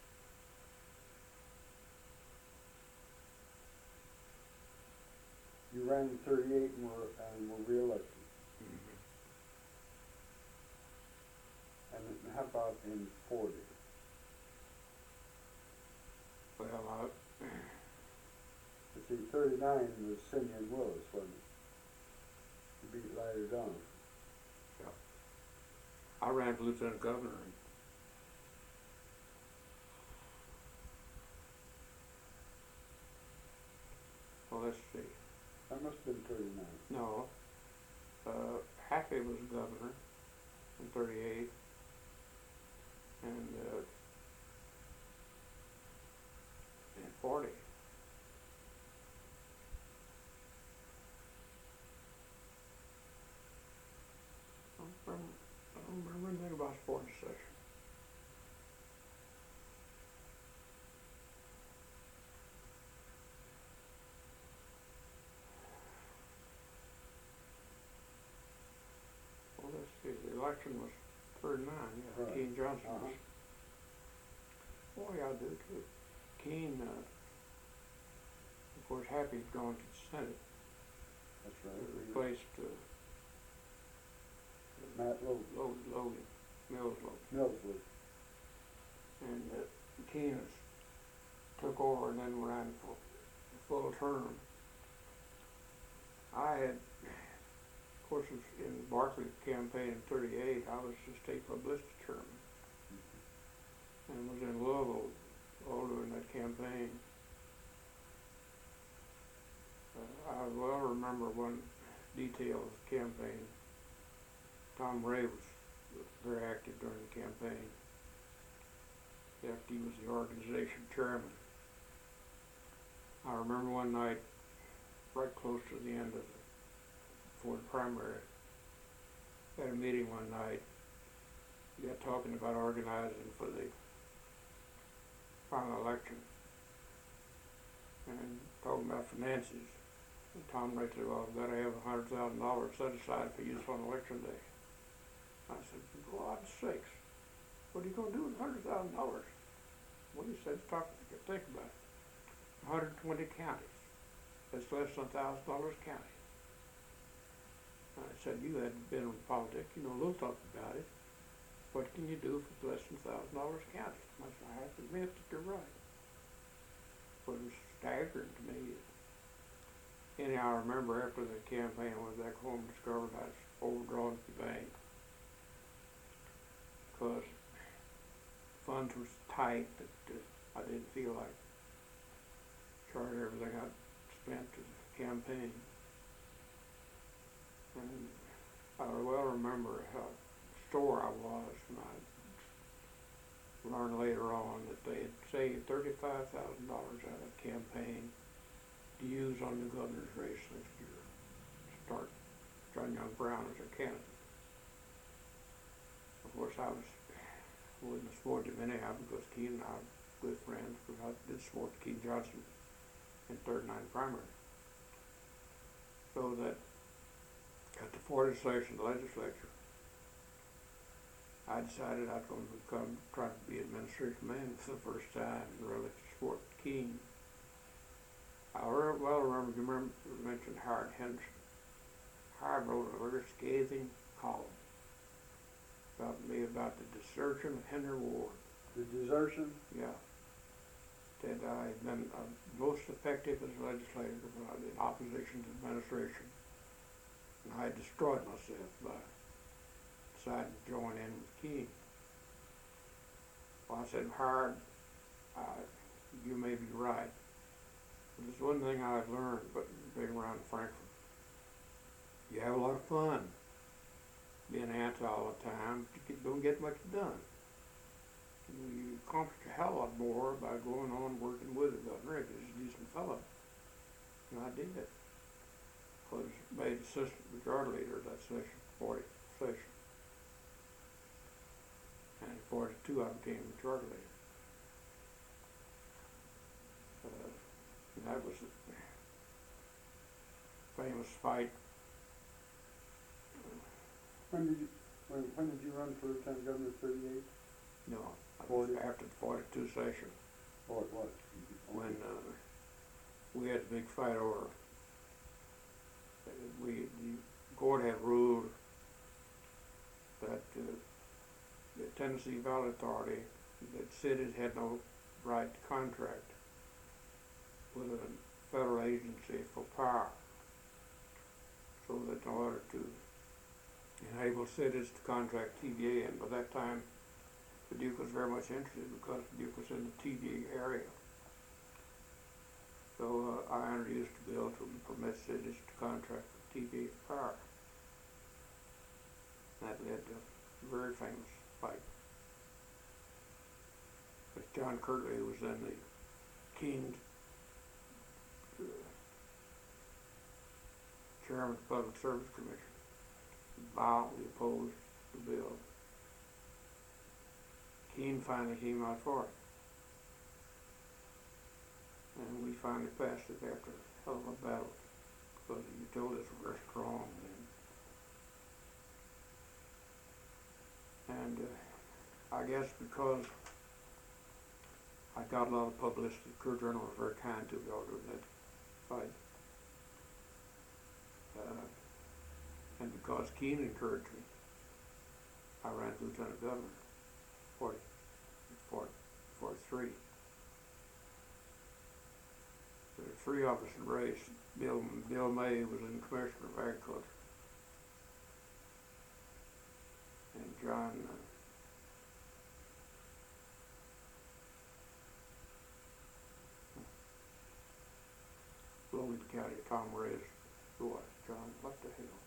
You ran in 38 and were re-elected. Mm-hmm. And then how about in 40? Well, Let's see, 39 was Simeon Willis, wasn't it? You beat Larry Donovan. I ran for lieutenant governor. Well, let's see. That must have been 39. No. Happy was governor in 38. And in 40. I don't remember anything about sports session. Well, let's see, the election was 39, yeah, Right. Keene Johnson was. Uh-huh. Boy, I do too. Keene, of course, Happy had gone to the Senate. That's right. Replaced Matt Logan. Mills Logan. Millsley. And Keene took over and then ran for full term. I had, of course, in Barclay's campaign in 38, I was the state publicity chairman. And was in Louisville all during that campaign. I well remember one detail of the campaign. Tom Ray was very active during the campaign. After he was the organization chairman. I remember one night, right close to the end of before the primary, had a meeting one night. We got talking about organizing for the final election and talking about finances. And Tom Ray said, well, I've got to have $100,000 set aside for use on election day. I said, for God's sakes, what are you going to do with $100,000? Well, he said, think about it. 120 counties. that's less than $1,000 county. And I said, you hadn't been in politics, you know a little something about it. What can you do for less than $1,000 county? I said, I have to admit that you're right. But it was staggering to me. Anyhow, I remember after the campaign, I went back home and discovered I was overdrawn at the bank because funds was tight that I didn't feel like charging everything I spent to the campaign. And I well remember how sore I was when I learned later on that they had saved $35,000 out of the campaign to use on the governor's race next year to start John Young Brown as a candidate. Of course, I wouldn't support him anyhow because Keene and I were good friends, but I did support Keene Johnson in third night primary. So that at the 40th session of the legislature, I decided I was going to try to be administrative man for the first time and really support Keene. I well remember, you mentioned Howard Henderson. Howard wrote a very scathing column about me about the desertion of Henry Ward. The desertion? Yeah. That I had been most effective as a legislator when I was in opposition to the administration. And I destroyed myself by deciding to join in with Keene. Well, I said, Howard, you may be right. But there's one thing I've learned but being around Frankfort. You have a lot of fun being anti all the time, but you don't get much done. You accomplish a hell of a lot more by going on working with the governor if he's a decent fellow. And I did. I was made assistant majority leader of that session, 40th session. And in 42 I became majority leader. And that was a famous fight. When did you run for lieutenant governor? 38? No, after the 42 session. Or it was? When we had a big fight over, the court had ruled that the Tennessee Valley Authority, that cities had no right to contract with a federal agency for power, so that in order to enable cities to contract TVA, and by that time the Duke was very much interested because the Duke was in the TVA area. So I introduced a bill to permit cities to contract with TVA for power. That led to a very famous fight. But John Kirtley, who was then the Keene chairman of the Public Service Commission, violently opposed the bill. Keene finally came out for it. And we finally passed it after a hell of a battle because the utilities were very strong then. And I guess because I got a lot of publicity, the Courier Journal was very kind to me during that fight. And because Keene encouraged me, I ran for lieutenant governor, 43. There were three of us in the race. Bill May was in Commissioner of Agriculture. And John Logan County, Tom Reyes, boy, John, what the hell?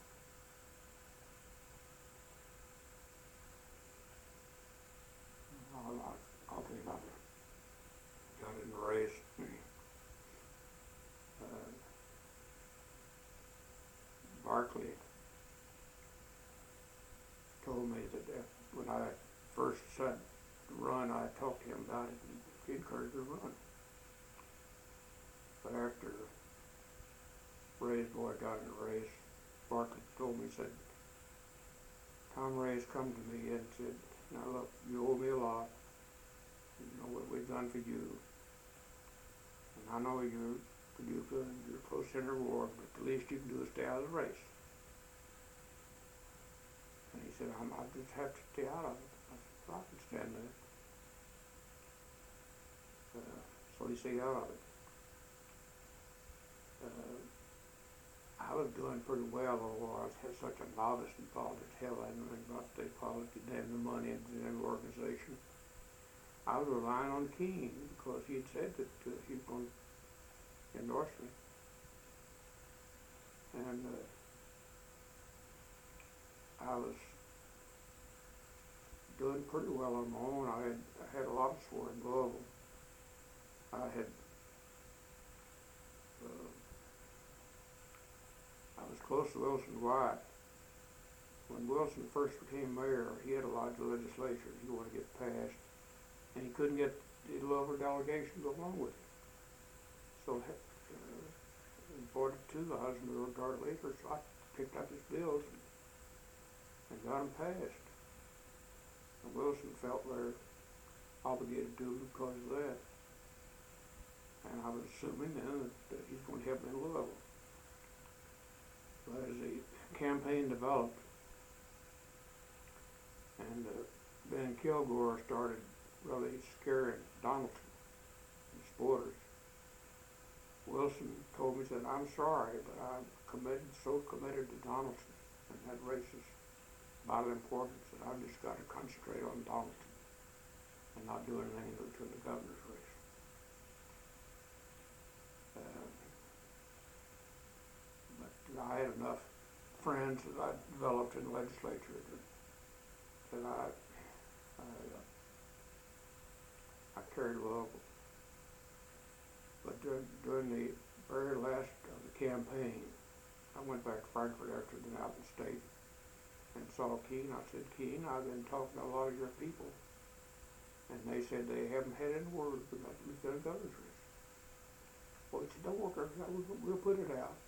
I'll think about it. Got in the race. Barkley told me that when I first said to run, I talked to him about it and he encouraged me to run. But after Ray's boy got in the race, Barkley told me, said, Tom Ray's come to me and said, now look, you owe me a lot. You know what we've done for you. And I know you're Paducah, and you're close to Senator Ward, but the least you can do is stay out of the race. And he said, I just have to stay out of it. I said, well, I can stand that. So he stayed out of it. I was doing pretty well, although I had such a novice in politics. Hell, I didn't know anything about state politics, damn the money and the organization. I was relying on King because he had said that he was going to endorse me. And I was doing pretty well on my own. I had a lot of support in Louisville. I was close to Wilson White. When Wilson first became mayor, he had a lot of legislation he wanted to get passed, and he couldn't get the Louisville delegation to go along with it. So in 42, I was in the regard leader, so I picked up his bills and got them passed. And Wilson felt very obligated to it because of that. And I was assuming then that he's going to help me in Louisville. But as the campaign developed, and Ben Kilgore started really scaring Donaldson and supporters, Wilson told me, said, I'm sorry, but I'm so committed to Donaldson and that race is vital importance that I've just got to concentrate on Donaldson and not do anything to the governor's race. But I had enough friends that I developed in the legislature that I carried Louisville. But during the very last of the campaign, I went back to Frankfurt after I'd been out in the state and saw Keene. I said, Keene, I've been talking to a lot of your people, and they said they haven't had any word about the lieutenant governor's race. Well, he said, don't worry, we'll put it out.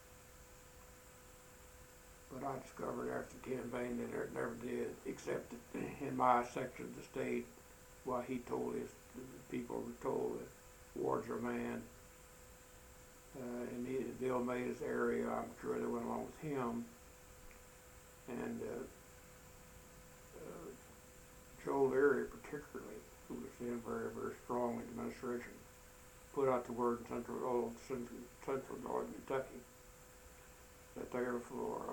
But I discovered after the campaign that it never did, except that in my section of the state, what he told us, the people were told that Ward's our man. In Bill Mays' area, I'm sure they went along with him. And Joe Leary particularly, who was then very, very strong in administration, put out the word in central northern Kentucky that they were for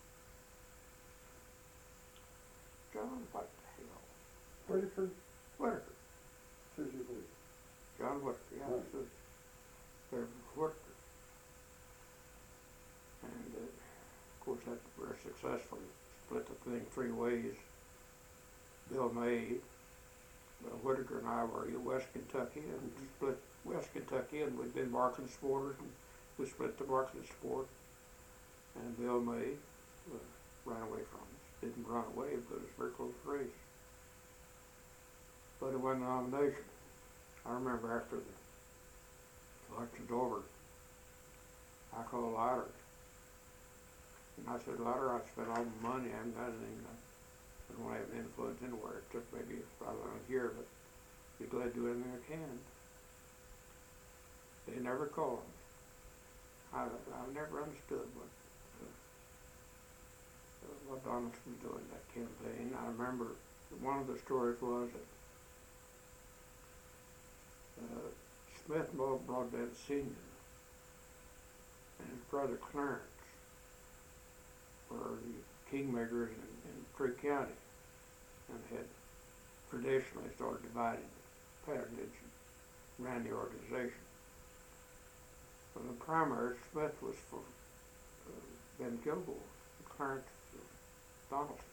John, what the hell? Whitaker? Whitaker. Susie Lee. John Whitaker, yeah. Right. They're for Whitaker. And of course that very successfully split the thing three ways. Bill May, Whitaker and I were in West Kentucky and split West Kentucky, and we'd been Marklin supporters, and we split the Marklin support. And Bill May ran away from us. Didn't run away, but it was a very close race. But it won the nomination. I remember after the election's over, I called Leiter. And I said, Leiter, I spent all my money, I haven't got anything, I don't have influence anywhere, except maybe probably around here, but be glad to do anything I can. They never called me. I never understood what Donaldson was doing in that campaign. I remember one of the stories was that Smith Broadbent Sr. and his brother Clarence were the kingmakers in Creek County and had traditionally started dividing patronage and ran the organization. For the primary, Smith was for Ben Kilgore, and Clarence for Donaldson.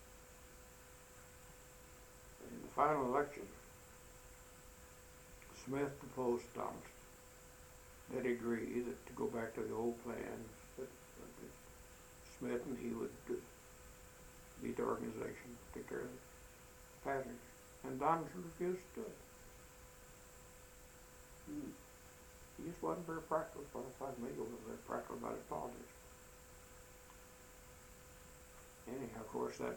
In the final election, Smith proposed to Donaldson that he agreed that to go back to the old plan, that Smith and he would lead the organization, take care of the patronage, and Donaldson refused to do it. He just wasn't very practical, as far as me, he wasn't very practical about his politics. Anyhow, of course, that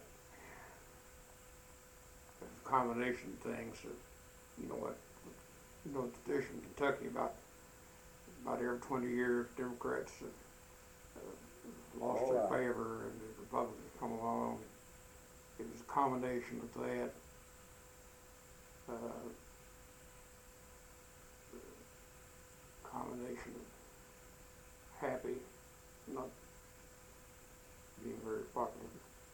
combination of things, the tradition in Kentucky about about every 20 years, Democrats lost All their right. favor and the Republicans come along. It was a combination of that. Combination of happy, not being very popular,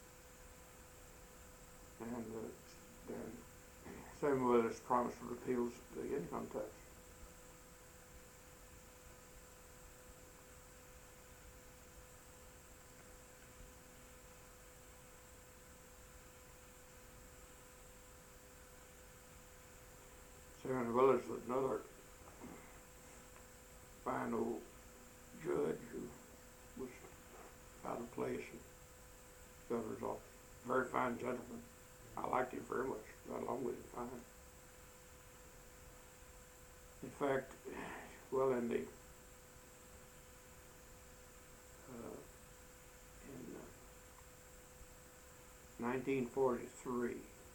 and then same with his promise to repeal the income tax. Sam Willis was another fine old judge who was out of place in the governor's office. Very fine gentleman. I liked him very much. Got along with him fine. In fact, well, in 1943,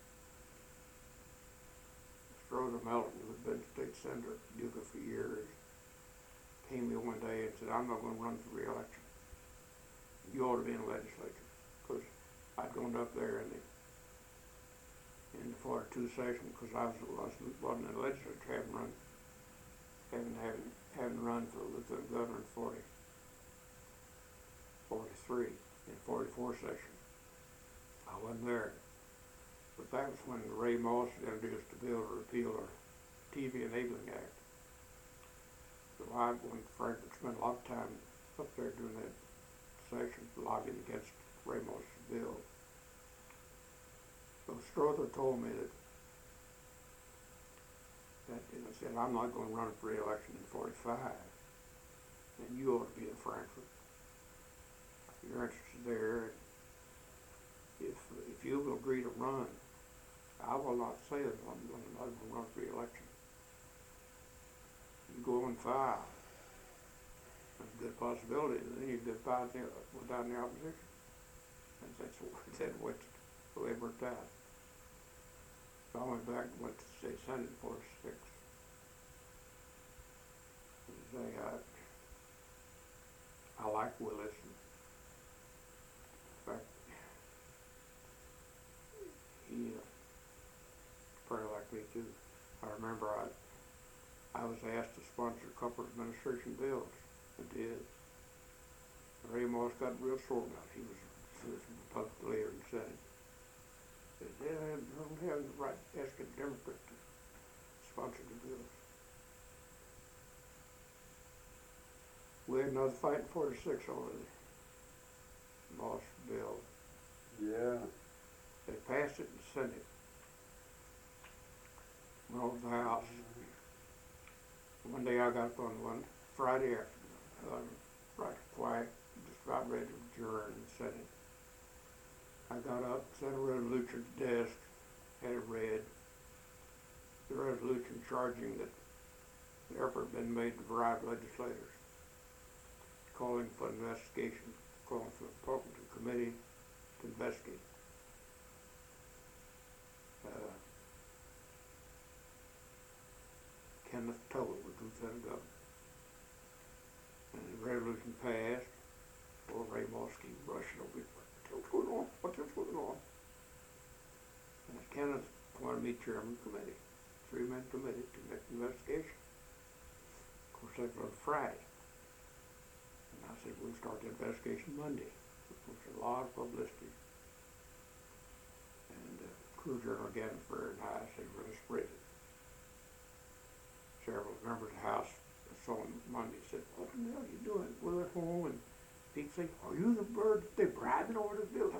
Strother Melton, who had been state senator at Paducah for years, came to me one day and said, "I'm not going to run for re-election. You ought to be in the legislature." Because I'd gone up there in the 42 session, because I wasn't in the legislature, having run for lieutenant governor in 43, in 44 session. I wasn't there. But that was when Ray Moss introduced the bill to repeal our TV Enabling Act. So I went, frankly, spent a lot of time up there during that session lobbying against Ray Moss's bill. So Strother told me that I said, "I'm not going to run for re-election in 45, and you ought to be in Frankfort. You're interested there. If you will agree to run, I will not say that I'm not going to run for re-election. You go and file. There's a good possibility that then you get by without any opposition." And that's the way it worked out. So I went back and went to the state senate in 46. I like Willis. In fact, he pretty like me too. I remember I was asked to sponsor a couple of administration bills. I did. Ray Moss got real sore about it. He was a Republican leader in the Senate. He said, "Yeah, I don't have the right to ask a Democrat to sponsor the bills." We had another fight in 46 over the Moss bill. Yeah. They passed it in the Senate. Went over to the House. One day I got up on one Friday afternoon, right quiet, just about ready to adjourn in the Senate. I got up, sent a resolution to the desk, had it read. The resolution charging that an effort had been made to bribe legislators, calling for investigation, calling for the Republican committee to investigate. Kenneth Toll was lieutenant governor. And the resolution passed. Poor Ray Moss came rushing over. "What's going on? What's going on?" And Kenneth wanted me chairman of the committee, 3-man committee to make the investigation. Of course, that was on Friday. And I said, "We'll start the investigation Monday." There was a lot of publicity. And Cruiser and Gansberg and I said, "We're going to spread it." Several members of the House saw him Monday said, "What the hell are you doing? We're at home." And Pete said, "Are you the bird that they're bribing over the bill?"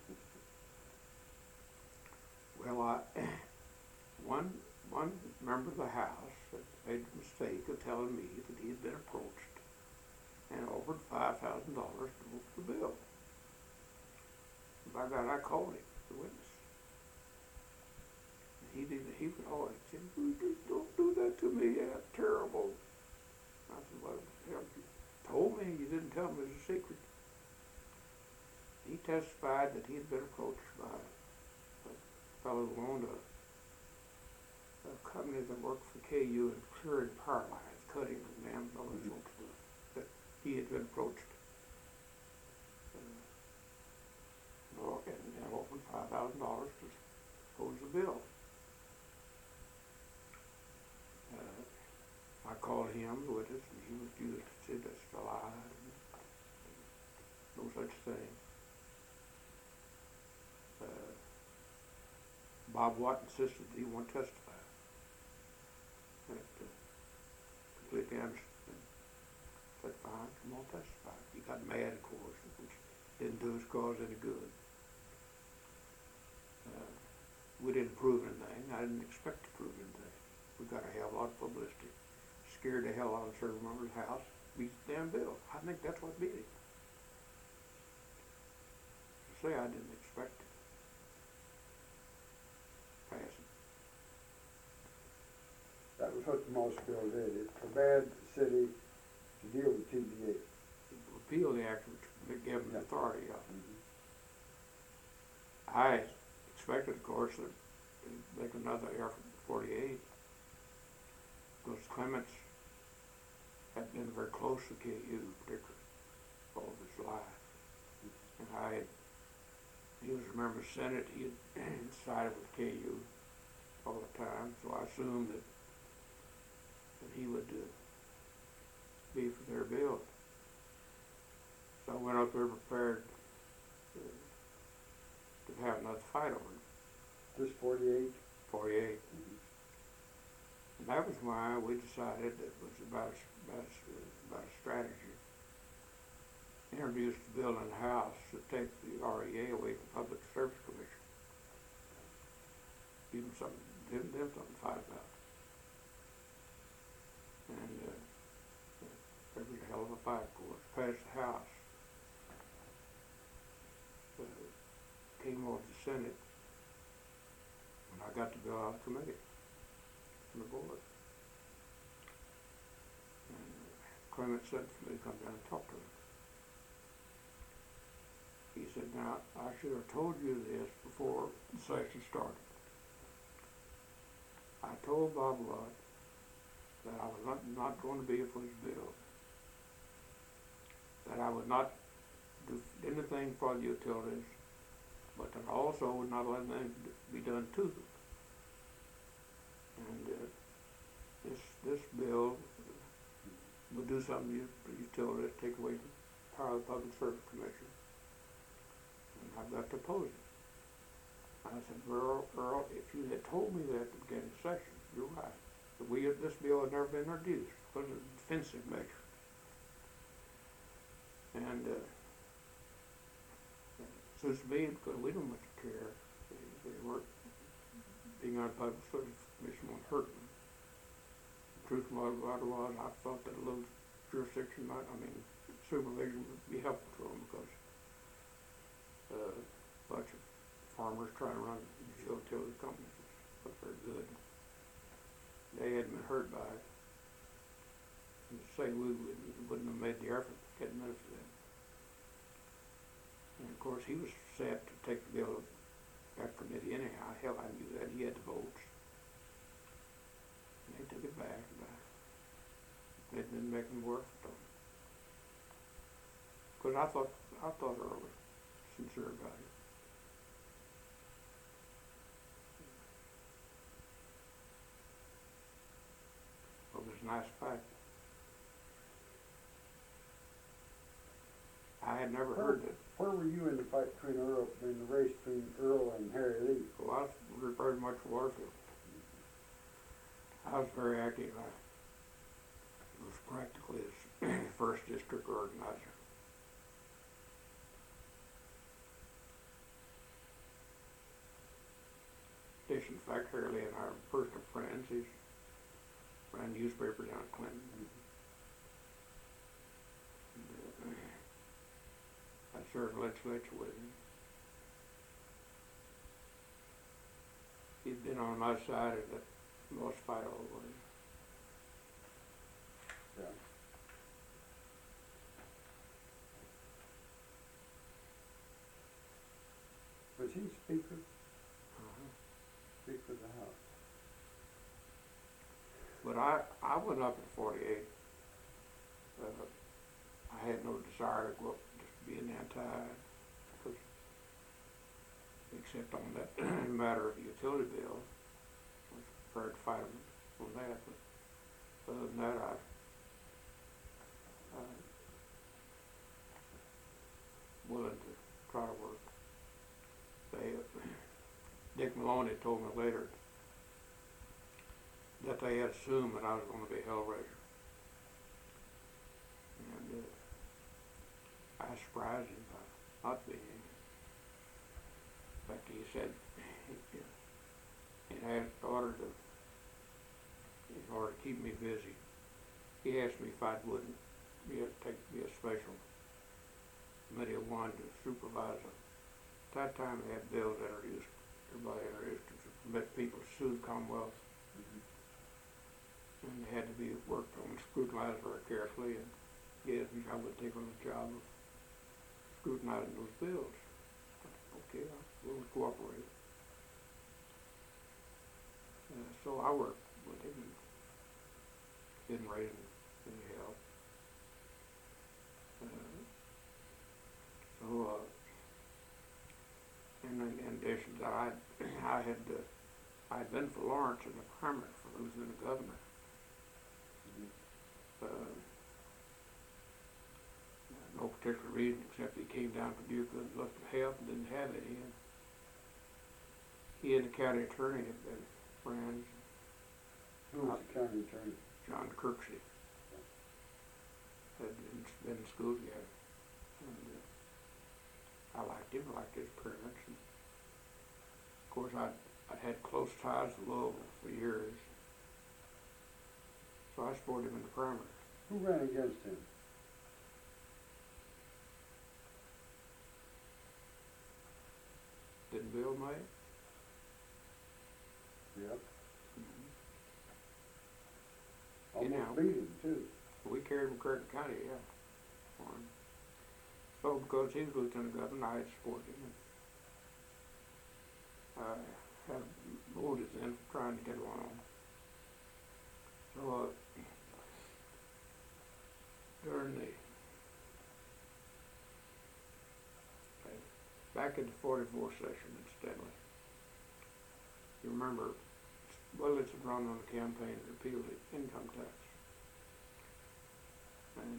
Well, one member of the House made the mistake of telling me that he had been approached and offered $5,000 to move the bill. By God, I called him, the witness. He would always say, "Don't do that to me, that's terrible." I said, "Well, hell, you told me, you didn't tell me it was a secret." He testified that he had been approached by a fellow who owned a company that worked for KU and cleared power lines, cutting and them, all those folks do, that he had been approached. And offered $5,000 to oppose the bill. I called him, the witness, and he refused, said that's a lie, no such thing. Bob Watt insisted he won't testify. Completely understood. Said, fine, come on, testify. He got mad, of course, which didn't do his cause any good. We didn't prove anything. I didn't expect to prove anything. We got a hell of a lot of publicity. Scared the hell out of certain members of the House. Beat the damn bill. I think that's what beat it. To say I didn't expect it. Pass it. That was what the Moss bill did. It forbade the city to deal with TVA. Repeal the act which gave them the authority of. Mm-hmm. I expected, of course, that they'd make another effort in 48. Because Clements had been very close to KU, particularly all of his life. And he was a member of the Senate. He had sided with KU all the time, so I assumed that he would be for their bill. So I went up there prepared to have another fight over it. This 48? 48. Mm-hmm. And that was why we decided that it was about a strategy. Introduced a bill in the House to take the REA away from Public Service Commission. Give them something to fight about. And there was a hell of a fight, of course. Passed the House. Came over to the Senate, and I got the bill out of committee from the board. And Clement said for me to come down and talk to him. He said, now, I should have told you this before the session started. I told Bob Watt that I was not going to be for his bill, that I would not do anything for the utilities, but that I also would not let anything be done to them. And this bill would do something to the utilities, take away the power of the Public Service Commission. And I've got to oppose it. I said, Earl, if you had told me that at the beginning of the session, you're right. But this bill had never been introduced because of a defensive measure. And suits me because we don't much care. They weren't being on Public Service Commission won't hurt them. The truth of the matter was, I thought that a little jurisdiction supervision would be helpful to them because a bunch of farmers trying to run utility companies was very good. They hadn't been hurt by it. And to say we wouldn't have made the effort, hadn't benefited them. And of course, he was set to take the bill back committee anyhow. Hell, I knew that. He had the votes. And they took it back. And it didn't make them work for them. Because I thought Earl was sincere about it. It was a nice fight. I had never heard that. Where were you in the fight between in the race between Earl and Harry Lee? Well, I was very much Waterfield. I was very active. I was practically his first district organizer. In fact, Harry Lee and I are personal friends. He's ran a newspaper down at Clinton. I served legislature with him. He'd been on my side of the most fight all the way. Yeah. Was he Speaker? Speaker of the House. But But I went up at 48. I had no desire to go up just being anti, because except on that matter of utility bill, I was prepared to fight them on that. But other than that, I willing to try to work. Dick Maloney told me later that they had assumed that I was going to be a Hellraiser. And I surprised him by not being. In fact, he said in order to keep me busy, he asked me if I wouldn't be a special committee of one to supervise it. At that time, they had bills introduced, everybody introduced to permit people to sue the Commonwealth. And they had to be worked on, scrutinized very carefully, and he asked me if I would take on the job of scrutinizing those bills. I said, okay, I will cooperate. So I worked with him and didn't raise him any help. In addition to that, I'd been for Lawrence in the primary for lieutenant governor. No particular reason except he came down from Duke and looked for help and didn't have any. And he and the county attorney had been friends. Who was the county attorney? John Kirksey. Had been in school together. And I liked him, I liked his appearance. And of course, I'd had close ties to Louisville for years. So I supported him in the primary. Who ran against him? Didn't Bill May? Yep. You Almost know. beat him, too. We carried McCurtain County, yeah, for him. So because he was lieutenant governor, I had supported him. I had motives in trying to get along. So during back in the 44 session, incidentally, you remember, Willits had run on a campaign to repeal the income tax. And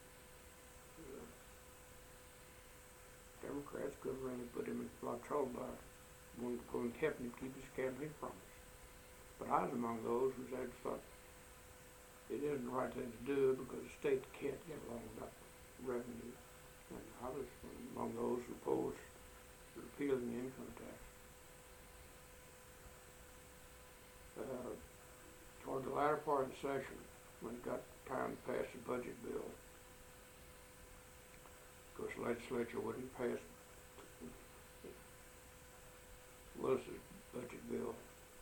the Democrats could really put him in a lot of trouble by going help him keep his campaign promise. But I was among those who said, thought it isn't the right thing to do because the state can't get along without revenue. And I was among those who opposed repealing the income tax. Toward the latter part of the session, when it got time to pass the budget bill, of course the legislature wouldn't pass Willis's budget bill.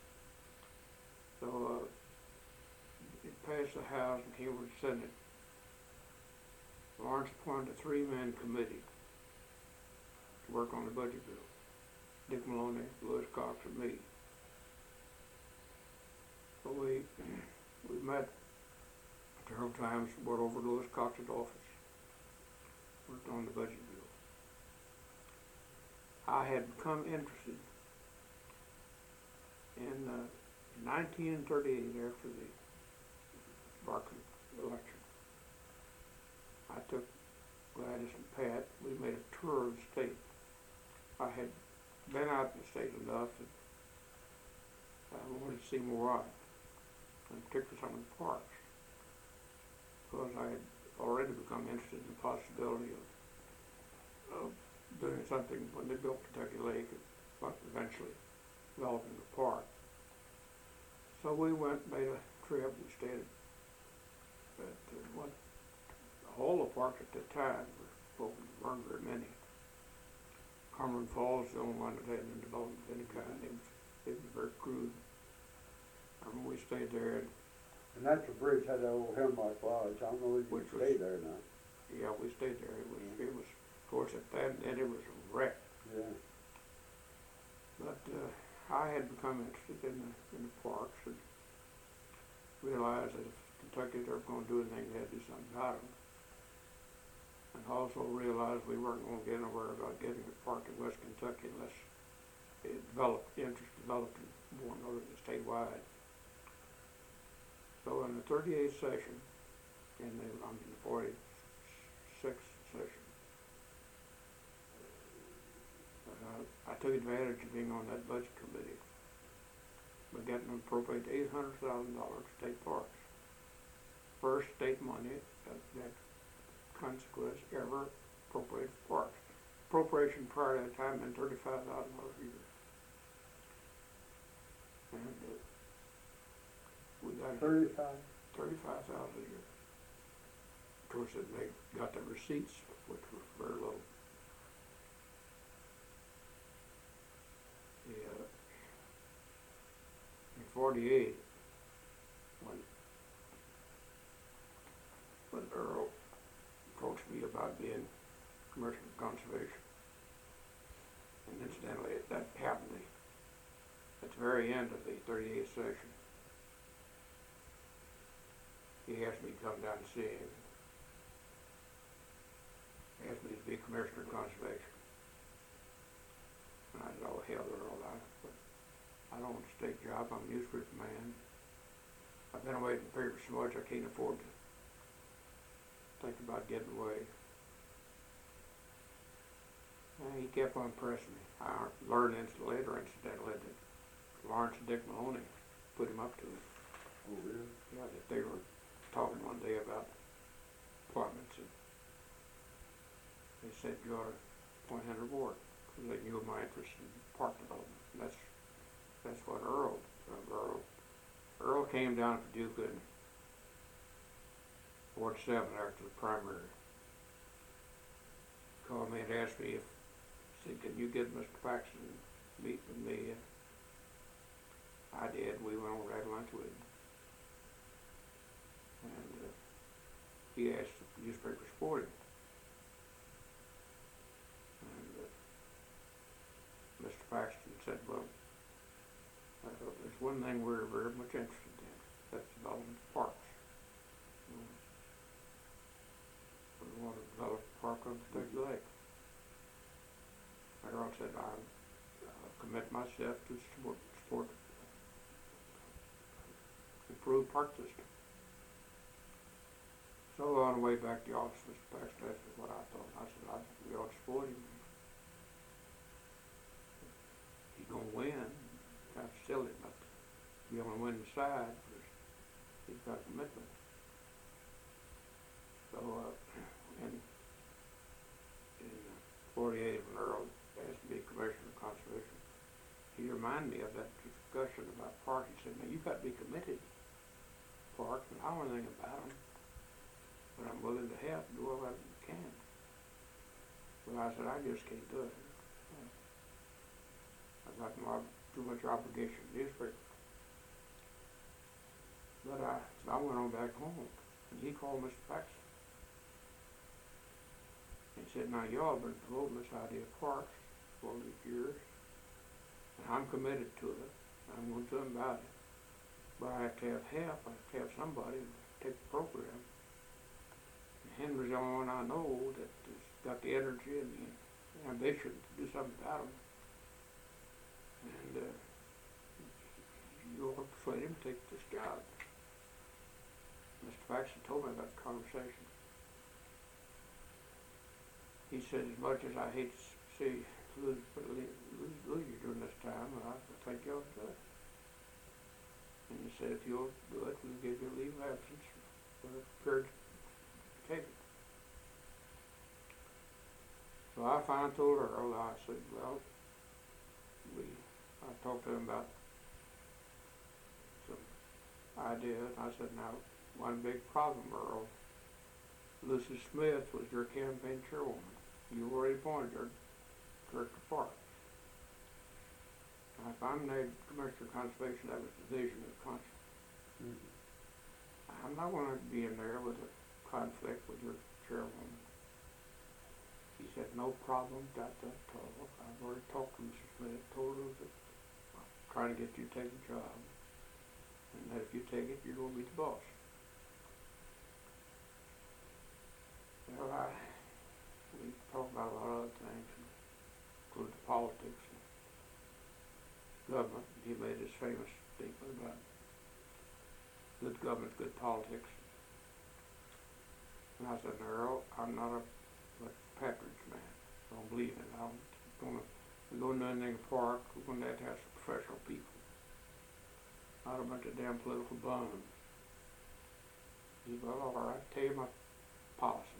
So it passed the House and came to the Senate. Lawrence appointed a three-man committee to work on the budget bill. Dick Maloney, Lewis Cox, and me. So we met several times, went over to Lewis Cox's office, worked on the budget bill. I had become interested in 1938, after the Barkley election. I took Gladys and Pat, we made a tour of the state. I had been out in the state enough that I wanted to see more of it, and particularly some of the parks, because I had already become interested in the possibility of doing something when they built Kentucky Lake, and eventually developing the park. So we went, made a trip, we stayed at all the parks at that time weren't very many. Cumberland Falls is the only one that had any development of any kind. It was very crude. I remember we stayed there. And that's the bridge had that old Hemlock Lodge. I don't know if you could stay there or not. Yeah, we stayed there. It was, of course, at that end it was a wreck. Yeah. But I had become interested in the parks, and realized that if Kentucky was ever gonna do anything, they had to do something about it. And also realized we weren't gonna get anywhere about getting a park in West Kentucky unless it developed, interest developed in more northern statewide. So in the 38th session, and then I'm in the 46th session, I took advantage of being on that budget committee by getting them appropriate $800,000 to state parks. First state money that consequence ever appropriated for parks. Appropriation prior to that time been $35,000 a year. And we got it. 35? $35,000 a year. Of course, they got the receipts, which were very low. Yeah. In 48, when Earl approached me about being commercial conservation, and incidentally, that happened at the very end of the 38th session. He asked me to come down and see him. He asked me to be commissioner of conservation. And I said, oh, hell, Earl, I don't want a state job. I'm a newspaper man. I've been away from the paper so much I can't afford to think about getting away. And he kept on pressing me. I learned later, incidentally, that Lawrence and Dick Maloney put him up to it. Oh, really? Yeah, that they were talking one day about appointments, and they said you ought to appoint Henry Ward, because they knew of my interest in park development. And that's what Earl came down to Paducah in Ward 7 after the primary. Called me and asked me said, can you get Mr. Paxton to meet with me? And I did. We went over to lunch with him. And he asked if the newspaper support him. And Mr. Paxton said, well, there's one thing we're very much interested in. That's development of parks. We want to develop a park on Kentucky Lake. Earl said, I'll commit myself to support improved park system. So on the way back to the office, Mr. Paxton asked me what I thought. I said, we ought to support him. He's going to win. Kind of silly, but he's on the winning side. He's got commitment. So in 48, when Earl asked me to be commissioner of conservation, he reminded me of that discussion about parks. He said, now you've got to be committed to parks, and I don't know anything about them, but I'm willing to help do all that I can. But I said, I just can't do it. I've got too much obligation to the newspaper. But I went on back home, and he called Mr. Paxton. He said, now y'all have been promoting this idea of parks for all these years, and I'm committed to it. I'm going to do them about it. But I have to have help. I have to have somebody to take the program. And Henry's the only one I know that has got the energy and the ambition to do something about them. And you ought to persuade him to take this job. Mr. Paxton told me about the conversation. He said, as much as I hate to see lose you during this time, I think you'll do it. And he said, if you'll do it, we'll give you a leave of absence for a period to take it. So I finally told Earl, I said, well, I talked to him about some ideas. I said, now, one big problem, Earl. Lucy Smith was your campaign chairwoman. You already appointed her director of parks. Now, if I'm named commissioner of conservation, that was the vision of conscience. Mm-hmm. I'm not going to be in there with a conflict with your chairwoman. He said, no problem, talk. I've already talked to Mrs. Smith, told her that I'm trying to get you to take the job. and that if you take it, you're gonna be the boss. Well, we talk about a lot of other things, including politics and government. He made his famous statement about good government, good politics. And I said, no, Earl, I'm not a patronage man. I don't believe in it. We go into anything park, we're going to have some professional people. Not a bunch of damn political bums. He said, well, all right, tell you my policy.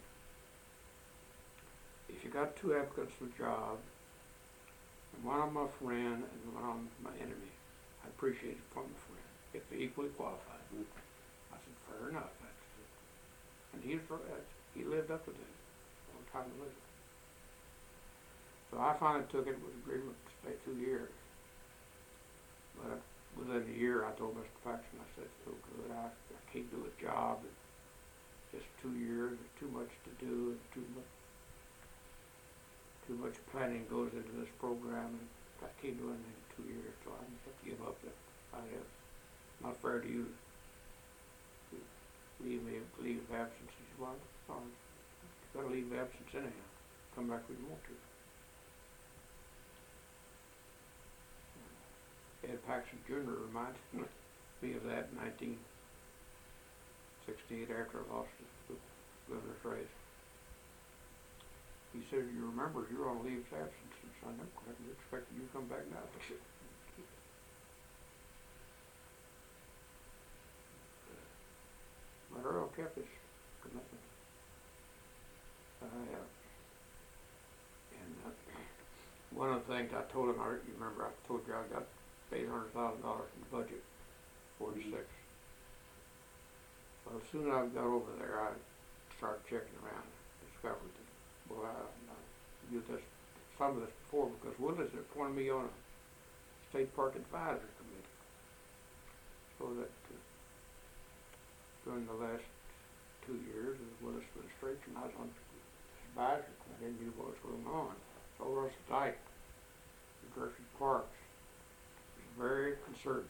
If you got two applicants for a job, and one of them a friend and one of them my enemy, I appreciate it from the friend, if they're equally qualified. I said, fair enough. And he lived up to that a long time later. So I finally took it with agreement to stay 2 years. But within a year, I told Mr. Paxton, I said, it's no good. I can't do a job. Just 2 years. There's too much to do. And too much planning goes into this program. And I can't do anything in 2 years, so I have to give up that. Not fair to you to leave of absence. He said, well, you've got to leave of absence anyhow. Come back when you want to. Ed Paxton Jr. reminded me of that in 1968 after I lost the governor's race. He said, you remember you're on leave of absence, and so I never expected you to come back now. But Earl kept his commitment. One of the things I told him, you remember I told you I got $800,000 in the budget, 46. Well, as soon as I got over there, I started checking around and discovered that, well, I knew some of this before because Willis had appointed me on a state park advisory committee. So that during the last 2 years of the Willis administration, I was on the advisory committee and knew what was going on. So Russ Dyke, Gertrude Parks, very conservative.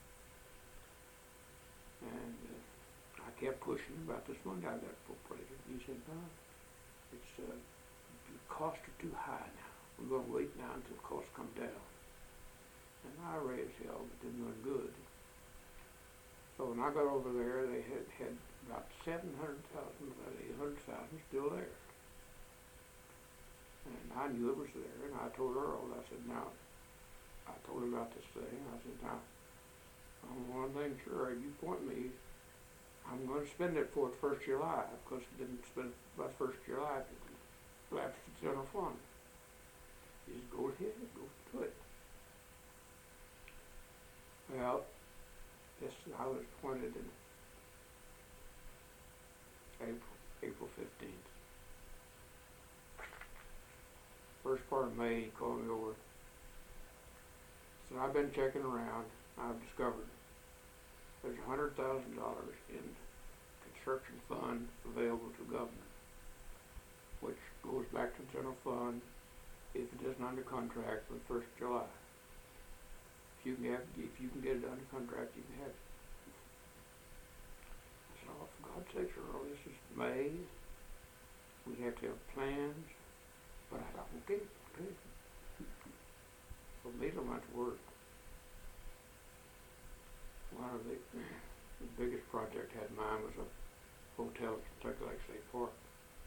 And I kept pushing about this one guy got appropriated. He said, no, the costs are too high now. We're going to wait now until costs come down. And I raised hell, but didn't do any good. So when I got over there, they had about 700,000, about 800,000 still there. And I knew it was there, and I told Earl, I said, now, I told him about this thing. I said, now, I'm one thing sure, you point me, I'm going to spend it for the 1st of July, because I didn't spend it by the 1st of July, it lapsed the general fund. He said, go ahead, go to it. Well, I was appointed in April 15th. First part of May, he called me over. So I've been checking around. I've discovered there's $100,000 in construction fund available to government, which goes back to the general fund if it isn't under contract for the 1st of July. If you can get it under contract, you can have it. I said, oh, for God's sake, Earl, this is May. We have to have plans. But I thought, okay. So it made a bunch of work. One of the biggest project I had in mind was a hotel at Kentucky Lake State Park.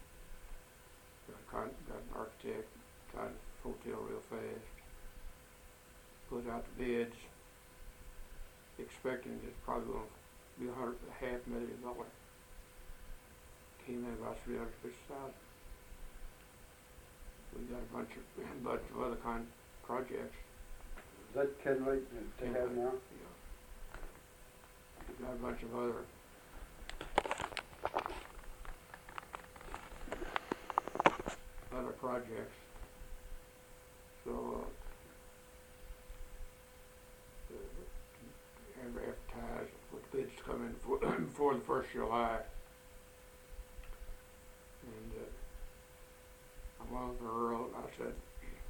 Got an architect, tried the hotel real fast, put out the bids, expecting it's probably going to be $500,000. Came in about $350,000. We got a bunch of other kind of projects. Is that Ken Lake that they have now? Yeah. We got a bunch of other projects. So advertise with bids come in before the 1st of July. And I went with Earl and I said,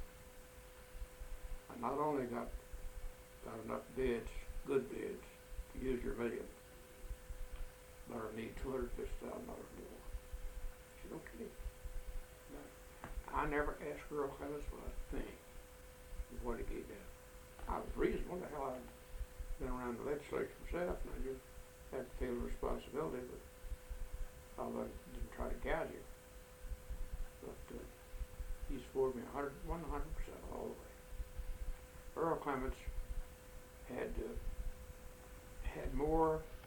I not only got enough bids, good bids, to use your million, but I need $250,000 more. She said, okay. I never asked Earl Clements for a thing of what he gave me. I was reasonable. The hell, I'd been around the legislature myself, and I just had to feel the responsibility, but although I didn't try to gouge him. But he supported me 100% all the way. Earl Clements had more